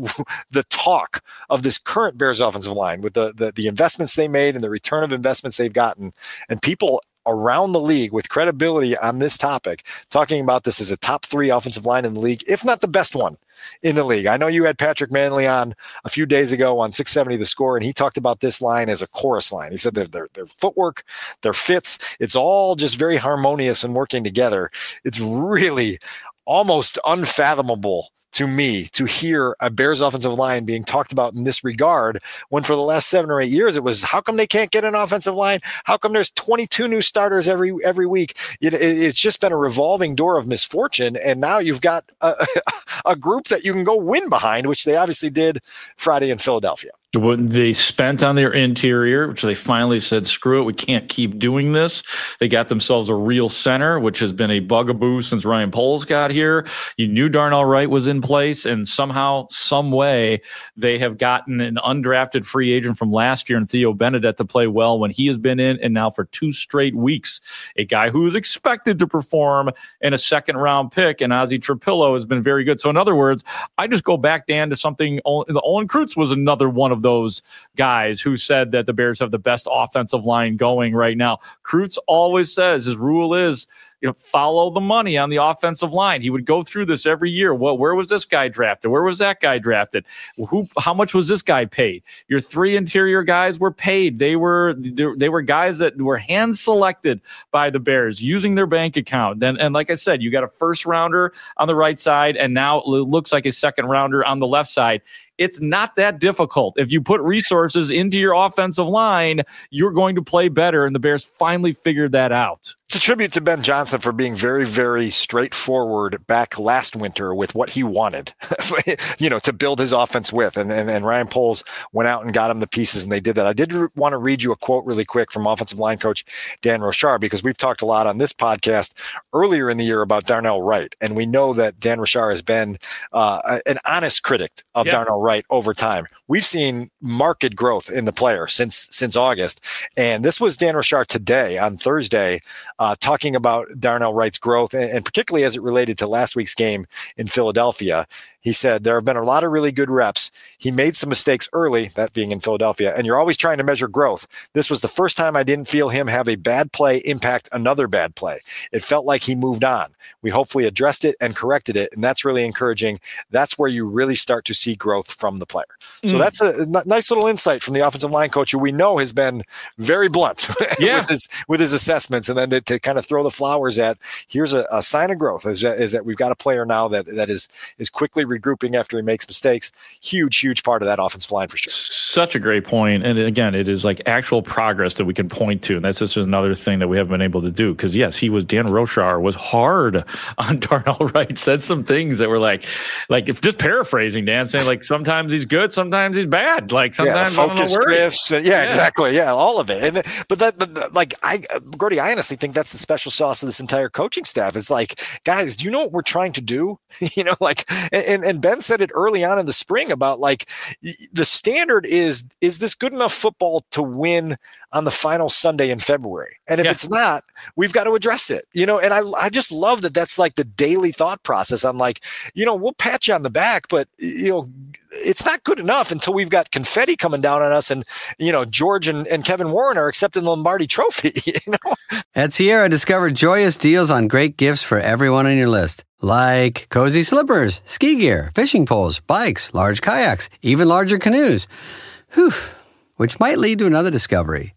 the talk of this current Bears offensive line with the, the the investments they made and the return of investments they've gotten, and people around the league with credibility on this topic, talking about this as a top three offensive line in the league, if not the best one in the league. I know you had Patrick Manley on a few days ago on six seventy The Score, and he talked about this line as a chorus line. He said that their, their footwork, their fits, it's all just very harmonious and working together. It's really almost unfathomable to me to hear a Bears offensive line being talked about in this regard when for the last seven or eight years it was, how come they can't get an offensive line? How come there's twenty-two new starters every every week? It, it, it's just been a revolving door of misfortune, and now you've got a, a group that you can go win behind, which they obviously did Friday in Philadelphia. What they spent on their interior, which they finally said, screw it, we can't keep doing this. They got themselves a real center, which has been a bugaboo since Ryan Poles got here. You knew Darnell Wright was in place, and somehow, some way, they have gotten an undrafted free agent from last year in Theo Benedette to play well when he has been in, and now for two straight weeks, a guy who is expected to perform in a second-round pick, and Ozzie Trapillo has been very good. So in other words, I just go back, Dan, to something, the Olin Kreutz was another one of those guys who said that the Bears have the best offensive line going right now. Kreutz always says his rule is, you know, follow the money on the offensive line. He would go through this every year. Well, where was this guy drafted? Where was that guy drafted? Who? How much was this guy paid? Your three interior guys were paid. They were they were guys that were hand selected by the Bears using their bank account. And, and like I said, you got a first rounder on the right side, and now it looks like a second rounder on the left side. It's not that difficult. If you put resources into your offensive line, you're going to play better, and the Bears finally figured that out. It's a tribute to Ben Johnson for being very, very straightforward back last winter with what he wanted, you know, to build his offense with. And, and, and Ryan Poles went out and got him the pieces, and they did that. I did re- want to read you a quote really quick from offensive line coach Dan Rochar, because we've talked a lot on this podcast earlier in the year about Darnell Wright. And we know that Dan Rochar has been uh, an honest critic of yep. Darnell Wright over time. We've seen marked growth in the player since since August. And this was Dan Rochar today on Thursday, uh, talking about Darnell Wright's growth, and, and particularly as it related to last week's game in Philadelphia. He said, there have been a lot of really good reps. He made some mistakes early, that being in Philadelphia, and you're always trying to measure growth. This was the first time I didn't feel him have a bad play impact another bad play. It felt like he moved on. We hopefully addressed it and corrected it, and that's really encouraging. That's where you really start to see growth from the player. Mm. So that's a n- nice little insight from the offensive line coach, who we know has been very blunt yeah. with his with his assessments, and then to, to kind of throw the flowers at, here's a, a sign of growth, is that, is that we've got a player now that that is is quickly regrouping after he makes mistakes. Huge, huge part of that offensive line for sure. Such a great point. And again, it is like actual progress that we can point to. And that's just another thing that we haven't been able to do. Because yes, he was, Dan Rochar was hard on Darnell Wright, said some things that were like, like if just paraphrasing, Dan, saying like sometimes he's good, sometimes he's bad. Like sometimes yeah, focus drifts. And, yeah, yeah, exactly. Yeah, all of it. And but that, but like I, Gordy, I honestly think that's the special sauce of this entire coaching staff. It's like, guys, do you know what we're trying to do? you know, like, and, and Ben said it early on in the spring about like the standard is, is this good enough football to win on the final Sunday in February? And if yeah. it's not, we've got to address it, you know? And I, I just love that that's like the daily thought process. I'm like, you know, we'll pat you on the back, but you know, it's not good enough until we've got confetti coming down on us and, you know, George and, and Kevin Warren are accepting the Lombardi Trophy, you know? At Sierra, discover joyous deals on great gifts for everyone on your list. Like cozy slippers, ski gear, fishing poles, bikes, large kayaks, even larger canoes. Whew, which might lead to another discovery.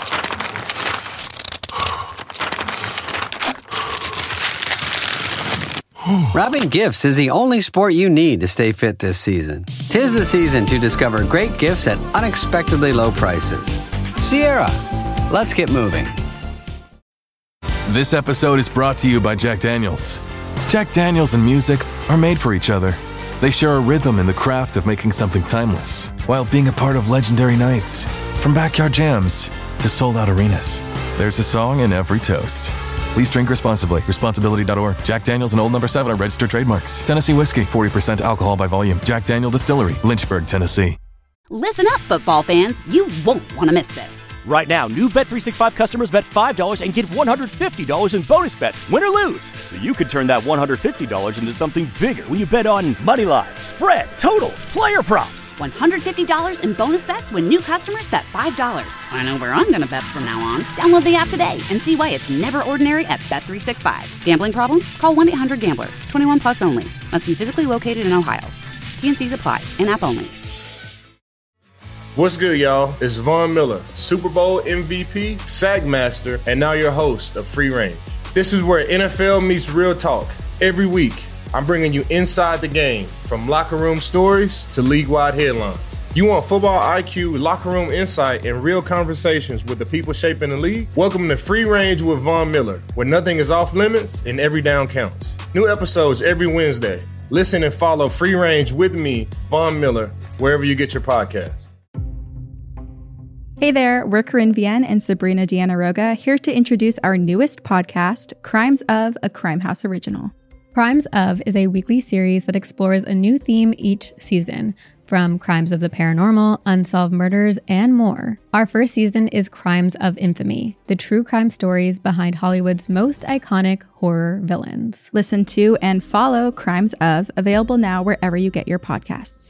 Wrapping gifts is the only sport you need to stay fit this season. 'Tis the season to discover great gifts at unexpectedly low prices. Sierra, let's get moving. This episode is brought to you by Jack Daniels. Jack Daniels and music are made for each other. They share a rhythm in the craft of making something timeless, while being a part of legendary nights. From backyard jams to sold-out arenas, there's a song in every toast. Please drink responsibly. Responsibility dot org. Jack Daniels and Old Number seven are registered trademarks. Tennessee whiskey, forty percent alcohol by volume. Jack Daniel Distillery, Lynchburg, Tennessee. Listen up, football fans. You won't want to miss this. Right now, new Bet three sixty-five customers bet five dollars and get one hundred fifty dollars in bonus bets, win or lose. So you could turn that one hundred fifty dollars into something bigger when you bet on money line, spread, totals, player props. one hundred fifty dollars in bonus bets when new customers bet five dollars. I know where I'm going to bet from now on. Download the app today and see why it's never ordinary at Bet three sixty-five. Gambling problem? Call one eight hundred gambler. twenty-one plus only. Must be physically located in Ohio. T and C's apply. In-app only. What's good, y'all? It's Von Miller, Super Bowl M V P, Sack Master, and now your host of Free Range. This is where N F L meets real talk. Every week, I'm bringing you inside the game, from locker room stories to league-wide headlines. You want football I Q, locker room insight, and real conversations with the people shaping the league? Welcome to Free Range with Von Miller, where nothing is off limits and every down counts. New episodes every Wednesday. Listen and follow Free Range with me, Von Miller, wherever you get your podcasts. Hey there, we're Corinne Vienne and Sabrina Deanna Roga here to introduce our newest podcast, Crimes of, a Crime House original. Crimes of is a weekly series that explores a new theme each season, from crimes of the paranormal, unsolved murders, and more. Our first season is Crimes of Infamy, the true crime stories behind Hollywood's most iconic horror villains. Listen to and follow Crimes of, available now wherever you get your podcasts.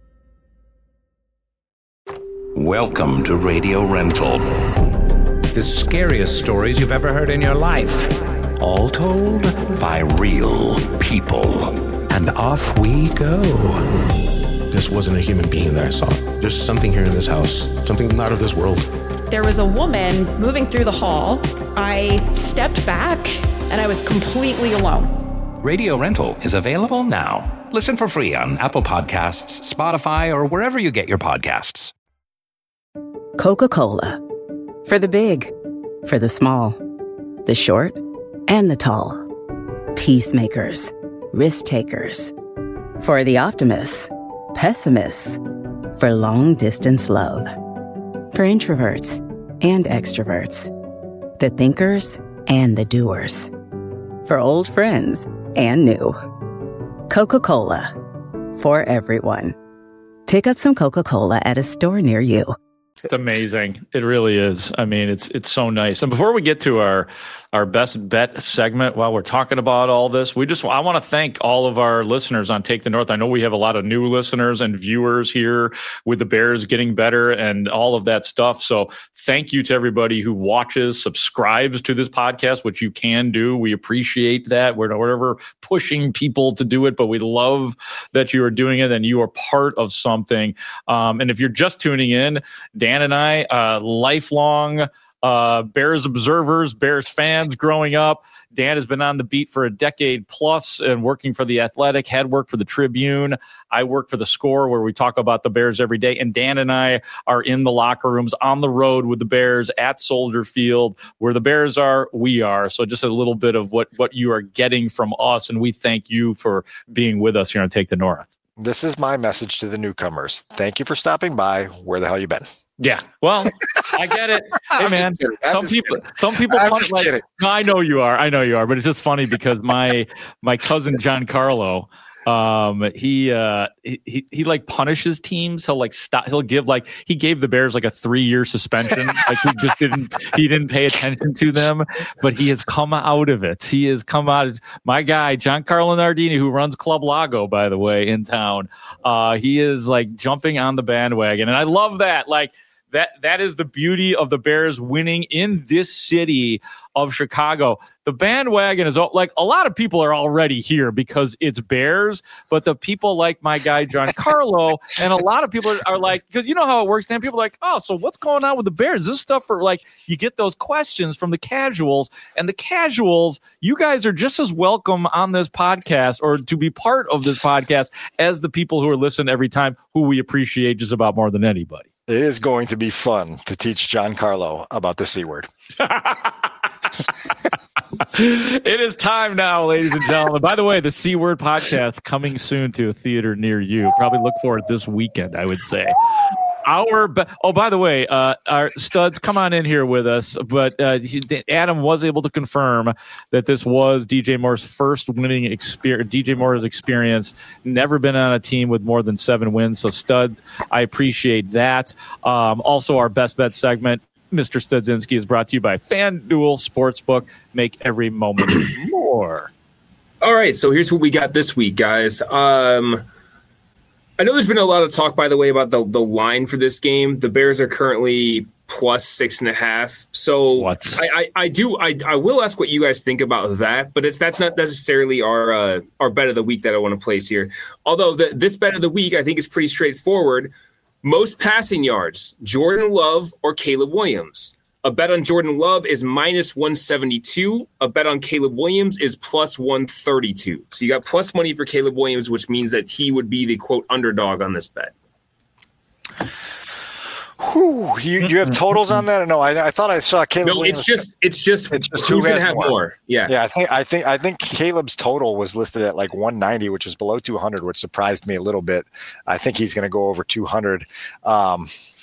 Welcome to Radio Rental. The scariest stories you've ever heard in your life. All told by real people. And off we go. This wasn't a human being that I saw. There's something here in this house, something not of this world. There was a woman moving through the hall. I stepped back and I was completely alone. Radio Rental is available now. Listen for free on Apple Podcasts, Spotify, or wherever you get your podcasts. Coca-Cola. For the big, for the small, the short, and the tall. Peacemakers, risk takers. For the optimists, pessimists. For long distance love. For introverts and extroverts. The thinkers and the doers. For old friends and new. Coca-Cola. For everyone. Pick up some Coca-Cola at a store near you. It's amazing. It really is. I mean, it's it's so nice. And before we get to our our best bet segment, while we're talking about all this, we just I want to thank all of our listeners on Take the North. I know we have a lot of new listeners and viewers here with the Bears getting better and all of that stuff. So thank you to everybody who watches, subscribes to this podcast, which you can do. We appreciate that. We're never pushing people to do it, but we love that you are doing it and you are part of something. Um, and if you're just tuning in, Dan and I, uh, lifelong uh, Bears observers, Bears fans growing up. Dan has been on the beat for a decade plus and working for The Athletic, had worked for the Tribune. I work for The Score, where we talk about the Bears every day. And Dan and I are in the locker rooms on the road with the Bears at Soldier Field. Where the Bears are, we are. So just a little bit of what, what you are getting from us. And we thank you for being with us here on Take the North. This is my message to the newcomers. Thank you for stopping by. Where the hell you been? Yeah, well, I get it. Hey, man, some people, kidding. some people, punch like, no, I know you are, I know you are, but it's just funny because my my cousin Giancarlo, um, he uh, he, he he like punishes teams. He'll like stop. He'll give like he gave the Bears like a three year suspension. Like he just didn't he didn't pay attention to them, but he has come out of it. He has come out. My guy Giancarlo Nardini, who runs Club Lago, by the way, in town, uh, he is like jumping on the bandwagon, and I love that. Like. That that is the beauty of the Bears winning in this city of Chicago. The bandwagon is like a lot of people are already here because it's Bears, but the people like my guy Giancarlo and a lot of people are, are like, because you know how it works, Dan. People are like, oh, so what's going on with the Bears? This stuff for like you get those questions from the casuals, and the casuals, you guys are just as welcome on this podcast or to be part of this podcast as the people who are listening every time, who we appreciate just about more than anybody. It is going to be fun to teach Giancarlo about the C word. It is time now, ladies and gentlemen. By the way, the C Word podcast coming soon to a theater near you. Probably look for it this weekend, I would say. Our be- oh, by the way, uh, our studs, come on in here with us. But uh, he, Adam was able to confirm that this was D J Moore's first winning experience. D J Moore's experience, never been on a team with more than seven wins. So, studs, I appreciate that. Um, also, our best bet segment, Mister Studzinski, is brought to you by FanDuel Sportsbook. Make every moment more. All right, so here's what we got this week, guys. Um, I know there's been a lot of talk, by the way, about the, the line for this game. The Bears are currently plus six and a half. So what? I, I, I do I, I will ask what you guys think about that, but it's that's not necessarily our uh, our bet of the week that I want to place here. Although the, this bet of the week I think is pretty straightforward. Most passing yards, Jordan Love or Caleb Williams. A bet on Jordan Love is minus one seventy-two. A bet on Caleb Williams is plus one thirty-two. So you got plus money for Caleb Williams, which means that he would be the, quote, underdog on this bet. Whew, you you have totals on that? No, I, I thought I saw Caleb. No, Williams. it's just it's just, it's just who's who going to has have more. more. Yeah, yeah. I think I think I think Caleb's total was listed at like one ninety, which is below two hundred, which surprised me a little bit. I think he's going to go over two hundred. Um,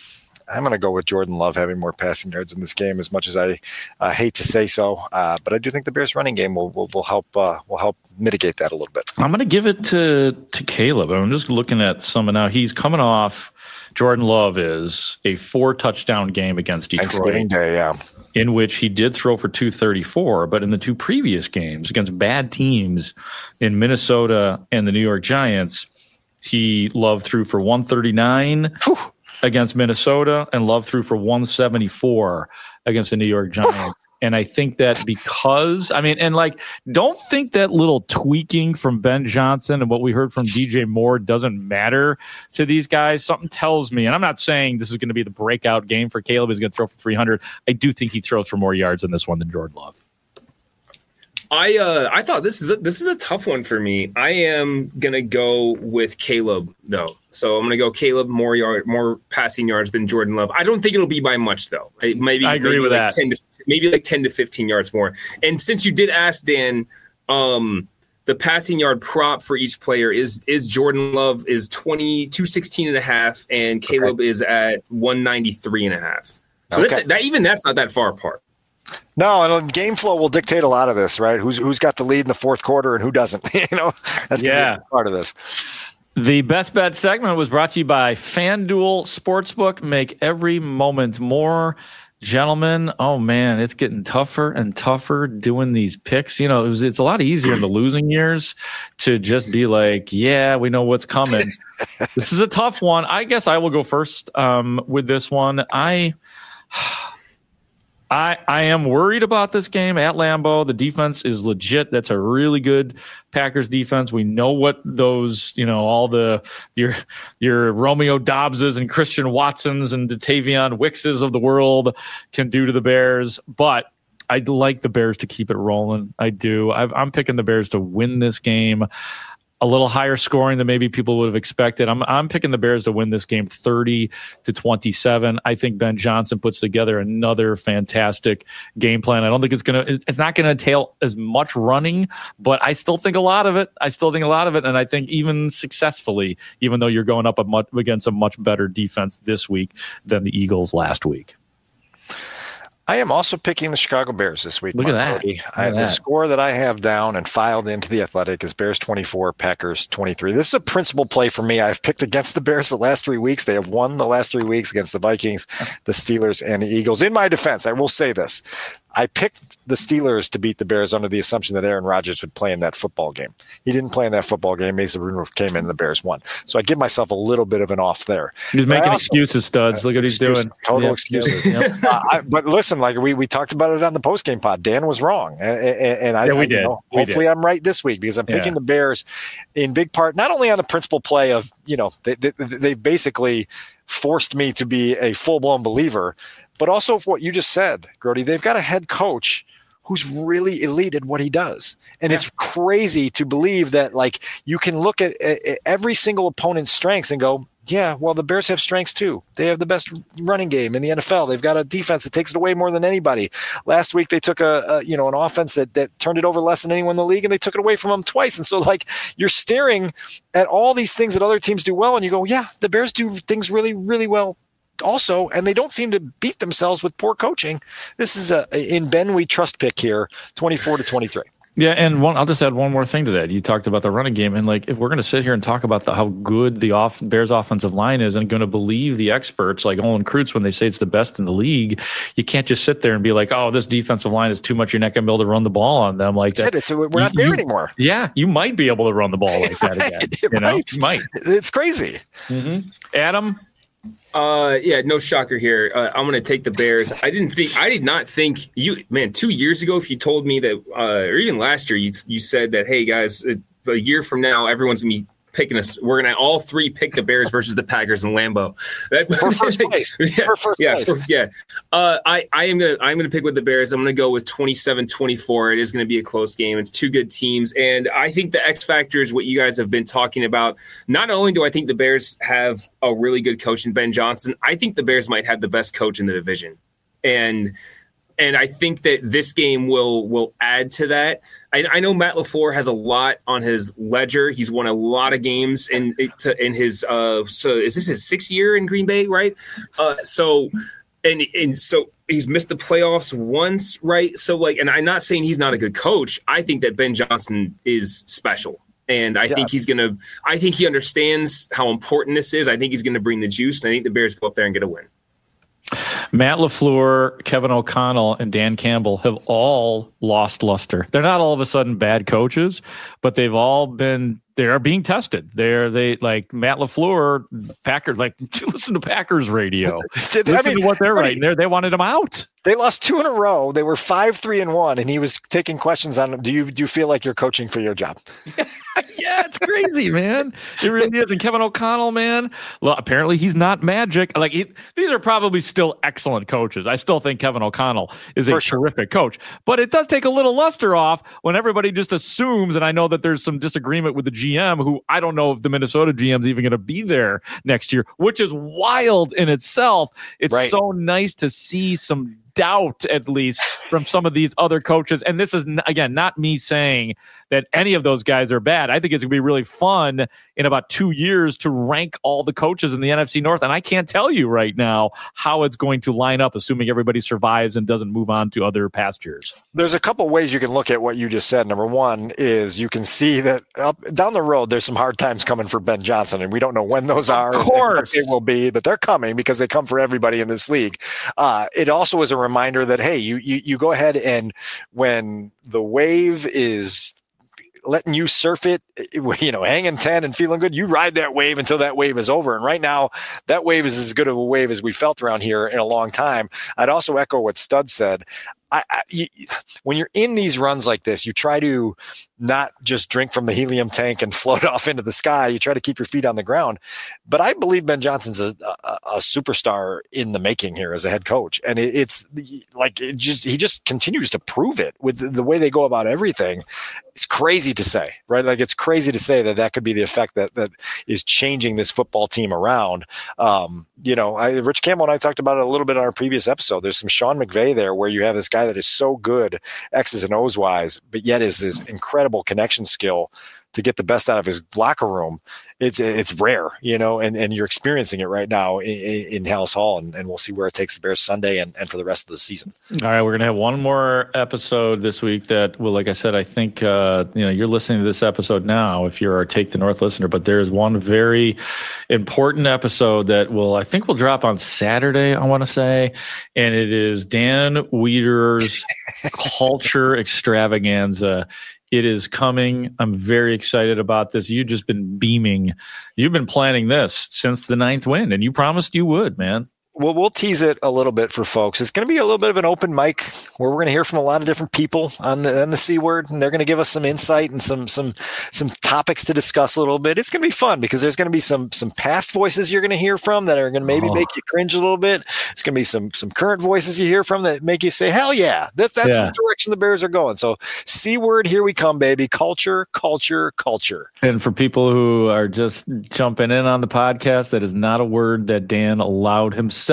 I'm going to go with Jordan Love having more passing yards in this game, as much as I uh, hate to say so. Uh, but I do think the Bears running game will will, will help uh, will help mitigate that a little bit. I'm going to give it to to Caleb. I'm just looking at some now. He's coming off. Jordan Love is a four touchdown game against Detroit. Thanksgiving Day, yeah. In which he did throw for two thirty-four, but in the two previous games against bad teams in Minnesota and the New York Giants, he Love threw for one thirty-nine Whew. Against Minnesota, and Love threw for one seventy-four against the New York Giants. And I think that because, I mean, and like, don't think that little tweaking from Ben Johnson and what we heard from D J Moore doesn't matter to these guys. Something tells me, and I'm not saying this is going to be the breakout game for Caleb. He's going to throw for three hundred. I do think he throws for more yards in this one than Jordan Love. I uh, I thought this is a, this is a tough one for me. I am gonna go with Caleb though, so I'm gonna go Caleb more yard more passing yards than Jordan Love. I don't think it'll be by much though. Maybe I agree maybe with like that. ten to, maybe like ten to fifteen yards more. And since you did ask Dan, um, the passing yard prop for each player is is Jordan Love is twenty two sixteen and a half, and Caleb okay. is at one ninety three and a half. So okay. that's, that even that's not that far apart. No, and game flow will dictate a lot of this, right? Who's who's got the lead in the fourth quarter and who doesn't? you know, that's yeah. gonna be part of this. The Best Bet segment was brought to you by FanDuel Sportsbook. Make every moment more. Gentlemen, oh man, it's getting tougher and tougher doing these picks. You know, it was, it's a lot easier in the losing years to just be like, yeah, we know what's coming. This is a tough one. I guess I will go first um, with this one. I. I, I am worried about this game at Lambeau. The defense is legit. That's a really good Packers defense. We know what those, you know, all the your your Romeo Dobbses and Christian Watsons and Datavion Wickses of the world can do to the Bears. But I'd like the Bears to keep it rolling. I do. I've, I'm picking the Bears to win this game. A little higher scoring than maybe people would have expected. I'm I'm picking the Bears to win this game thirty to twenty-seven. I think Ben Johnson puts together another fantastic game plan. I don't think it's gonna it's not gonna entail as much running, but I still think a lot of it. I still think a lot of it, and I think even successfully, even though you're going up a much, against a much better defense this week than the Eagles last week. I am also picking the Chicago Bears this week. Look at that. Look at I, that. The score that I have down and filed into the Athletic is Bears twenty-four, Packers twenty-three. This is a principal play for me. I've picked against the Bears the last three weeks. They have won the last three weeks against the Vikings, the Steelers, and the Eagles. In my defense, I will say this. I picked the Steelers to beat the Bears under the assumption that Aaron Rodgers would play in that football game. He didn't play in that football game. Mason Rudolph came in and the Bears won. So I give myself a little bit of an off there. He's but making also, excuses, studs. Look what he's excuses, doing. Total yep. excuses. Yep. uh, I, but listen, like we, we talked about it on the postgame pod. Dan was wrong. And, and I, yeah, we I, did. You know, we hopefully did. I'm right this week because I'm picking yeah. the Bears in big part, not only on the principal play of, you know, they, they, they basically forced me to be a full-blown believer, but also what you just said, Grody. They've got a head coach who's really elite at what he does. And yeah. it's crazy to believe that, like, you can look at, at every single opponent's strengths and go, yeah, well, the Bears have strengths too. They have the best running game in the N F L. They've got a defense that takes it away more than anybody. Last week, they took a, a you know, an offense that, that turned it over less than anyone in the league, and they took it away from them twice. And so, like, you're staring at all these things that other teams do well, and you go, yeah, the Bears do things really, really well also, and they don't seem to beat themselves with poor coaching. This is a in Ben we trust pick here, twenty-four to twenty-three. Yeah, and one I'll just add one more thing to that. You talked about the running game, and like if we're going to sit here and talk about the, how good the off Bears offensive line is, and going to believe the experts like Olin Kreutz when they say it's the best in the league, you can't just sit there and be like, "Oh, this defensive line is too much. You're not going to be able to run the ball on them like That's that." It. It's, we're not you, there you, anymore. Yeah, you might be able to run the ball like that again. you know, might. you might. It's crazy. Mm-hmm. Adam. Uh, yeah, no shocker here. Uh, I'm going to take the Bears. I didn't think, I did not think you, man, two years ago, if you told me that, uh, or even last year, you you said that, hey guys, a, a year from now, everyone's going to be picking us. We're going to all three pick the Bears versus the Packers in Lambeau. That, for first place. yeah, for first yeah, place. For, yeah. Uh, I, I am going to, I'm going to pick with the Bears. I'm going to go with twenty-seven twenty-four. It is going to be a close game. It's two good teams. And I think the X factor is what you guys have been talking about. Not only do I think the Bears have a really good coach in Ben Johnson, I think the Bears might have the best coach in the division. And and I think that this game will will add to that. I, I know Matt LaFleur has a lot on his ledger. He's won a lot of games in in his uh, so is this his sixth year in Green Bay, right? Uh, so and and so he's missed the playoffs once, right? So like, and I'm not saying he's not a good coach. I think that Ben Johnson is special. And I yeah. think he's going to – I think he understands how important this is. I think he's going to bring the juice, and I think the Bears go up there and get a win. Matt LaFleur, Kevin O'Connell, and Dan Campbell have all lost luster. They're not all of a sudden bad coaches, but they've all been – they are being tested. They're they like Matt LaFleur, Packers. Like listen to Packers radio. listen I mean, to what they're writing. There, they wanted him out. They lost two in a row. They were five, three, and one, and he was taking questions on. Do you do you feel like you're coaching for your job? Yeah, it's crazy, man. It really is. And Kevin O'Connell, man. Well, apparently he's not magic. Like he, these are probably still excellent coaches. I still think Kevin O'Connell is a sure. terrific coach, but it does take a little luster off when everybody just assumes. And I know that there's some disagreement with the G M, who I don't know if the Minnesota G M is even going to be there next year, which is wild in itself. It's right. so nice to see some doubt, at least, from some of these other coaches. And this is, again, not me saying that any of those guys are bad. I think it's going to be really fun in about two years to rank all the coaches in the N F C North. And I can't tell you right now how it's going to line up, assuming everybody survives and doesn't move on to other pastures. There's a couple ways you can look at what you just said. Number one is you can see that up down the road, there's some hard times coming for Ben Johnson, and we don't know when those are. Of course. It will be, but they're coming because they come for everybody in this league. Uh, it also is a reminder that, hey, you, you, you go ahead and when the wave is letting you surf it, you know, hanging ten and feeling good, you ride that wave until that wave is over. And right now, that wave is as good of a wave as we felt around here in a long time. I'd also echo what Stud said. I, I, you, when you're in these runs like this, you try to not just drink from the helium tank and float off into the sky. You try to keep your feet on the ground. But I believe Ben Johnson's a, a, a superstar in the making here as a head coach. And it, it's like it just he just continues to prove it with the, the way they go about everything. It's crazy to say, right? Like it's crazy to say that that could be the effect that that is changing this football team around. Um, you know, I, Rich Campbell and I talked about it a little bit on our previous episode. There's some Sean McVay there where you have this guy that is so good X's and O's wise, but yet is his incredible connection skill to get the best out of his locker room. It's it's rare, you know, and, and you're experiencing it right now in, in Halas Hall, and, and we'll see where it takes the Bears Sunday and, and for the rest of the season. All right, we're going to have one more episode this week that, well, like I said, I think, uh, you know, you're listening to this episode now if you're our Take the North listener, but there's one very important episode that will, I think will drop on Saturday, I want to say, and it is Dan Wieder's Culture Extravaganza. It is coming. I'm very excited about this. You've just been beaming. You've been planning this since the ninth win, and you promised you would, man. Well, we'll tease it a little bit for folks. It's going to be a little bit of an open mic where we're going to hear from a lot of different people on the, on the C word, and they're going to give us some insight and some some some topics to discuss a little bit. It's going to be fun because there's going to be some some past voices you're going to hear from that are going to maybe oh. make you cringe a little bit. It's going to be some some current voices you hear from that make you say, hell yeah, that, that's yeah. the direction the Bears are going. So C word, here we come, baby. Culture, culture, culture. And for people who are just jumping in on the podcast, that is not a word that Dan allowed himself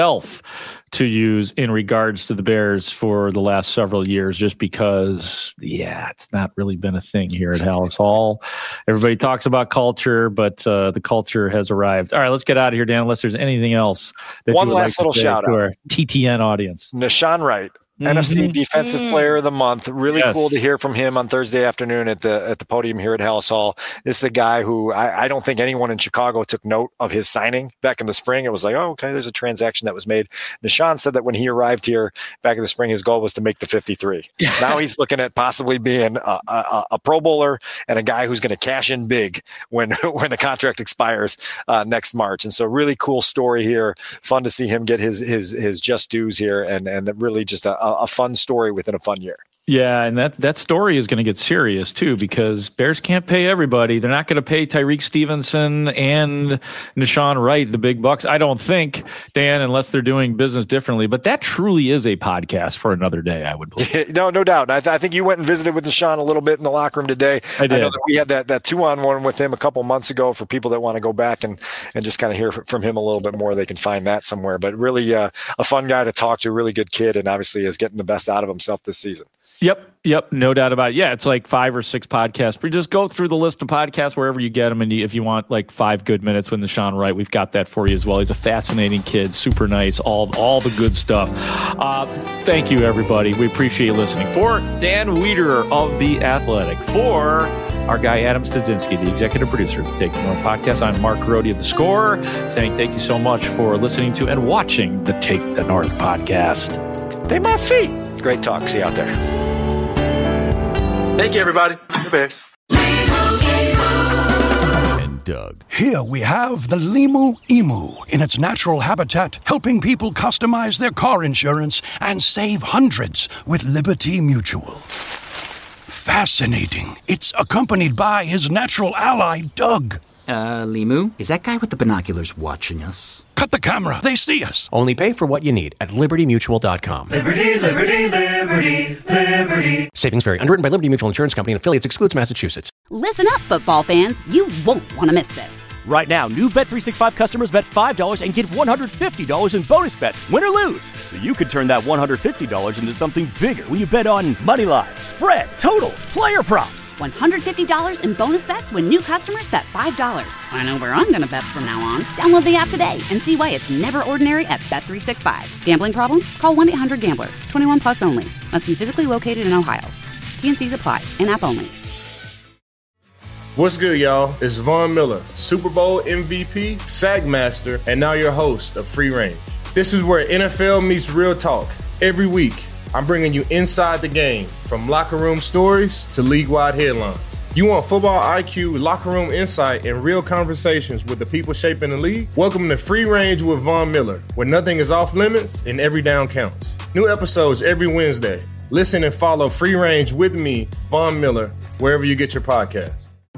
to use in regards to the Bears for the last several years, just because, yeah, it's not really been a thing here at Halas Hall. Everybody talks about culture, but uh, the culture has arrived. All right, let's get out of here, Dan, unless there's anything else that One you would last like little to shout to out. our T T N audience. Nahshon Wright. Mm-hmm. N F C Defensive mm-hmm. Player of the Month. Really yes. cool to hear from him on Thursday afternoon at the at the podium here at Halas Hall. This is a guy who I, I don't think anyone in Chicago took note of his signing back in the spring. It was like, oh, okay, there's a transaction that was made. Nahshon said that when he arrived here back in the spring, his goal was to make the fifty-three. Now he's looking at possibly being a, a, a Pro Bowler and a guy who's going to cash in big when when the contract expires uh, next March. And so really cool story here. Fun to see him get his his his just dues here, and and really just a, a fun story within a fun year. Yeah, and that, that story is going to get serious, too, because Bears can't pay everybody. They're not going to pay Tyreek Stevenson and Nahshon Wright the big bucks, I don't think, Dan, unless they're doing business differently. But that truly is a podcast for another day, I would believe. no, no doubt. I, th- I think you went and visited with Nahshon a little bit in the locker room today. I did. I know that we had that, that two-on-one with him a couple months ago. For people that want to go back and, and just kind of hear from him a little bit more, they can find that somewhere. But really uh, a fun guy to talk to, a really good kid, and obviously is getting the best out of himself this season. Yep. Yep. No doubt about it. Yeah. It's like five or six podcasts. But just go through the list of podcasts wherever you get them. And if you want like five good minutes with Nahshon Wright, we've got that for you as well. He's a fascinating kid, super nice, all, all the good stuff. Uh, thank you, everybody. We appreciate you listening. For Dan Wiederer of The Athletic, for our guy Adam Studzinski, the executive producer of the Take the North podcast, I'm Mark Grody of The Score, saying thank you so much for listening to and watching the Take the North podcast. They my feet. Great talk. See you out there. Thank you, everybody. The Bears. And Doug. Here we have the Limu Emu in its natural habitat, helping people customize their car insurance and save hundreds with Liberty Mutual. Fascinating. It's accompanied by his natural ally, Doug. Uh, Limu, is that guy with the binoculars watching us? Cut the camera. They see us. Only pay for what you need at liberty mutual dot com. Liberty, liberty, liberty, liberty. Savings vary. Underwritten by Liberty Mutual Insurance Company and affiliates. Excludes Massachusetts. Listen up, football fans. You won't want to miss this. Right now, new Bet three sixty-five customers bet five dollars and get one hundred fifty dollars in bonus bets, win or lose. So you could turn that one hundred fifty dollars into something bigger when you bet on money line, spread, totals, player props. one hundred fifty dollars in bonus bets when new customers bet five dollars. I know where I'm going to bet from now on. Download the app today and see why it's never ordinary at Bet three sixty-five. Gambling problem? Call one eight hundred gambler. twenty-one plus only. Must be physically located in Ohio. T N Cs apply. In-app only. What's good, y'all? It's Von Miller, Super Bowl M V P, Sack Master, and now your host of Free Range. This is where N F L meets real talk. Every week, I'm bringing you inside the game, from locker room stories to league-wide headlines. You want football I Q, locker room insight, and real conversations with the people shaping the league? Welcome to Free Range with Von Miller, where nothing is off limits and every down counts. New episodes every Wednesday. Listen and follow Free Range with me, Von Miller, wherever you get your podcasts.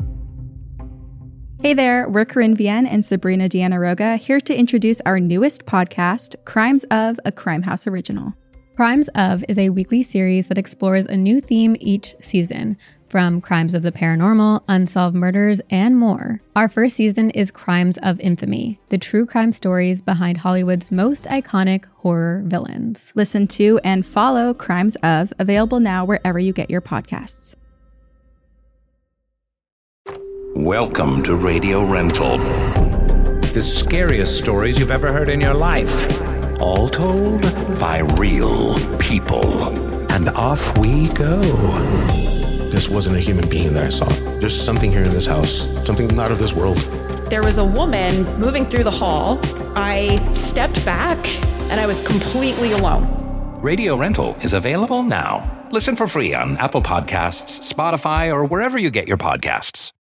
Hey there, we're Corinne Vienne and Sabrina Deanna Roga, here to introduce our newest podcast, Crimes of, a Crime House original. Crimes of is a weekly series that explores a new theme each season, from crimes of the paranormal, unsolved murders, and more. Our first season is Crimes of Infamy, the true crime stories behind Hollywood's most iconic horror villains. Listen to and follow Crimes of, available now wherever you get your podcasts. Welcome to Radio Rental. The scariest stories you've ever heard in your life. All told by real people. And off we go. This wasn't a human being that I saw. There's something here in this house, something not of this world. There was a woman moving through the hall. I stepped back and I was completely alone. Radio Rental is available now. Listen for free on Apple Podcasts, Spotify, or wherever you get your podcasts.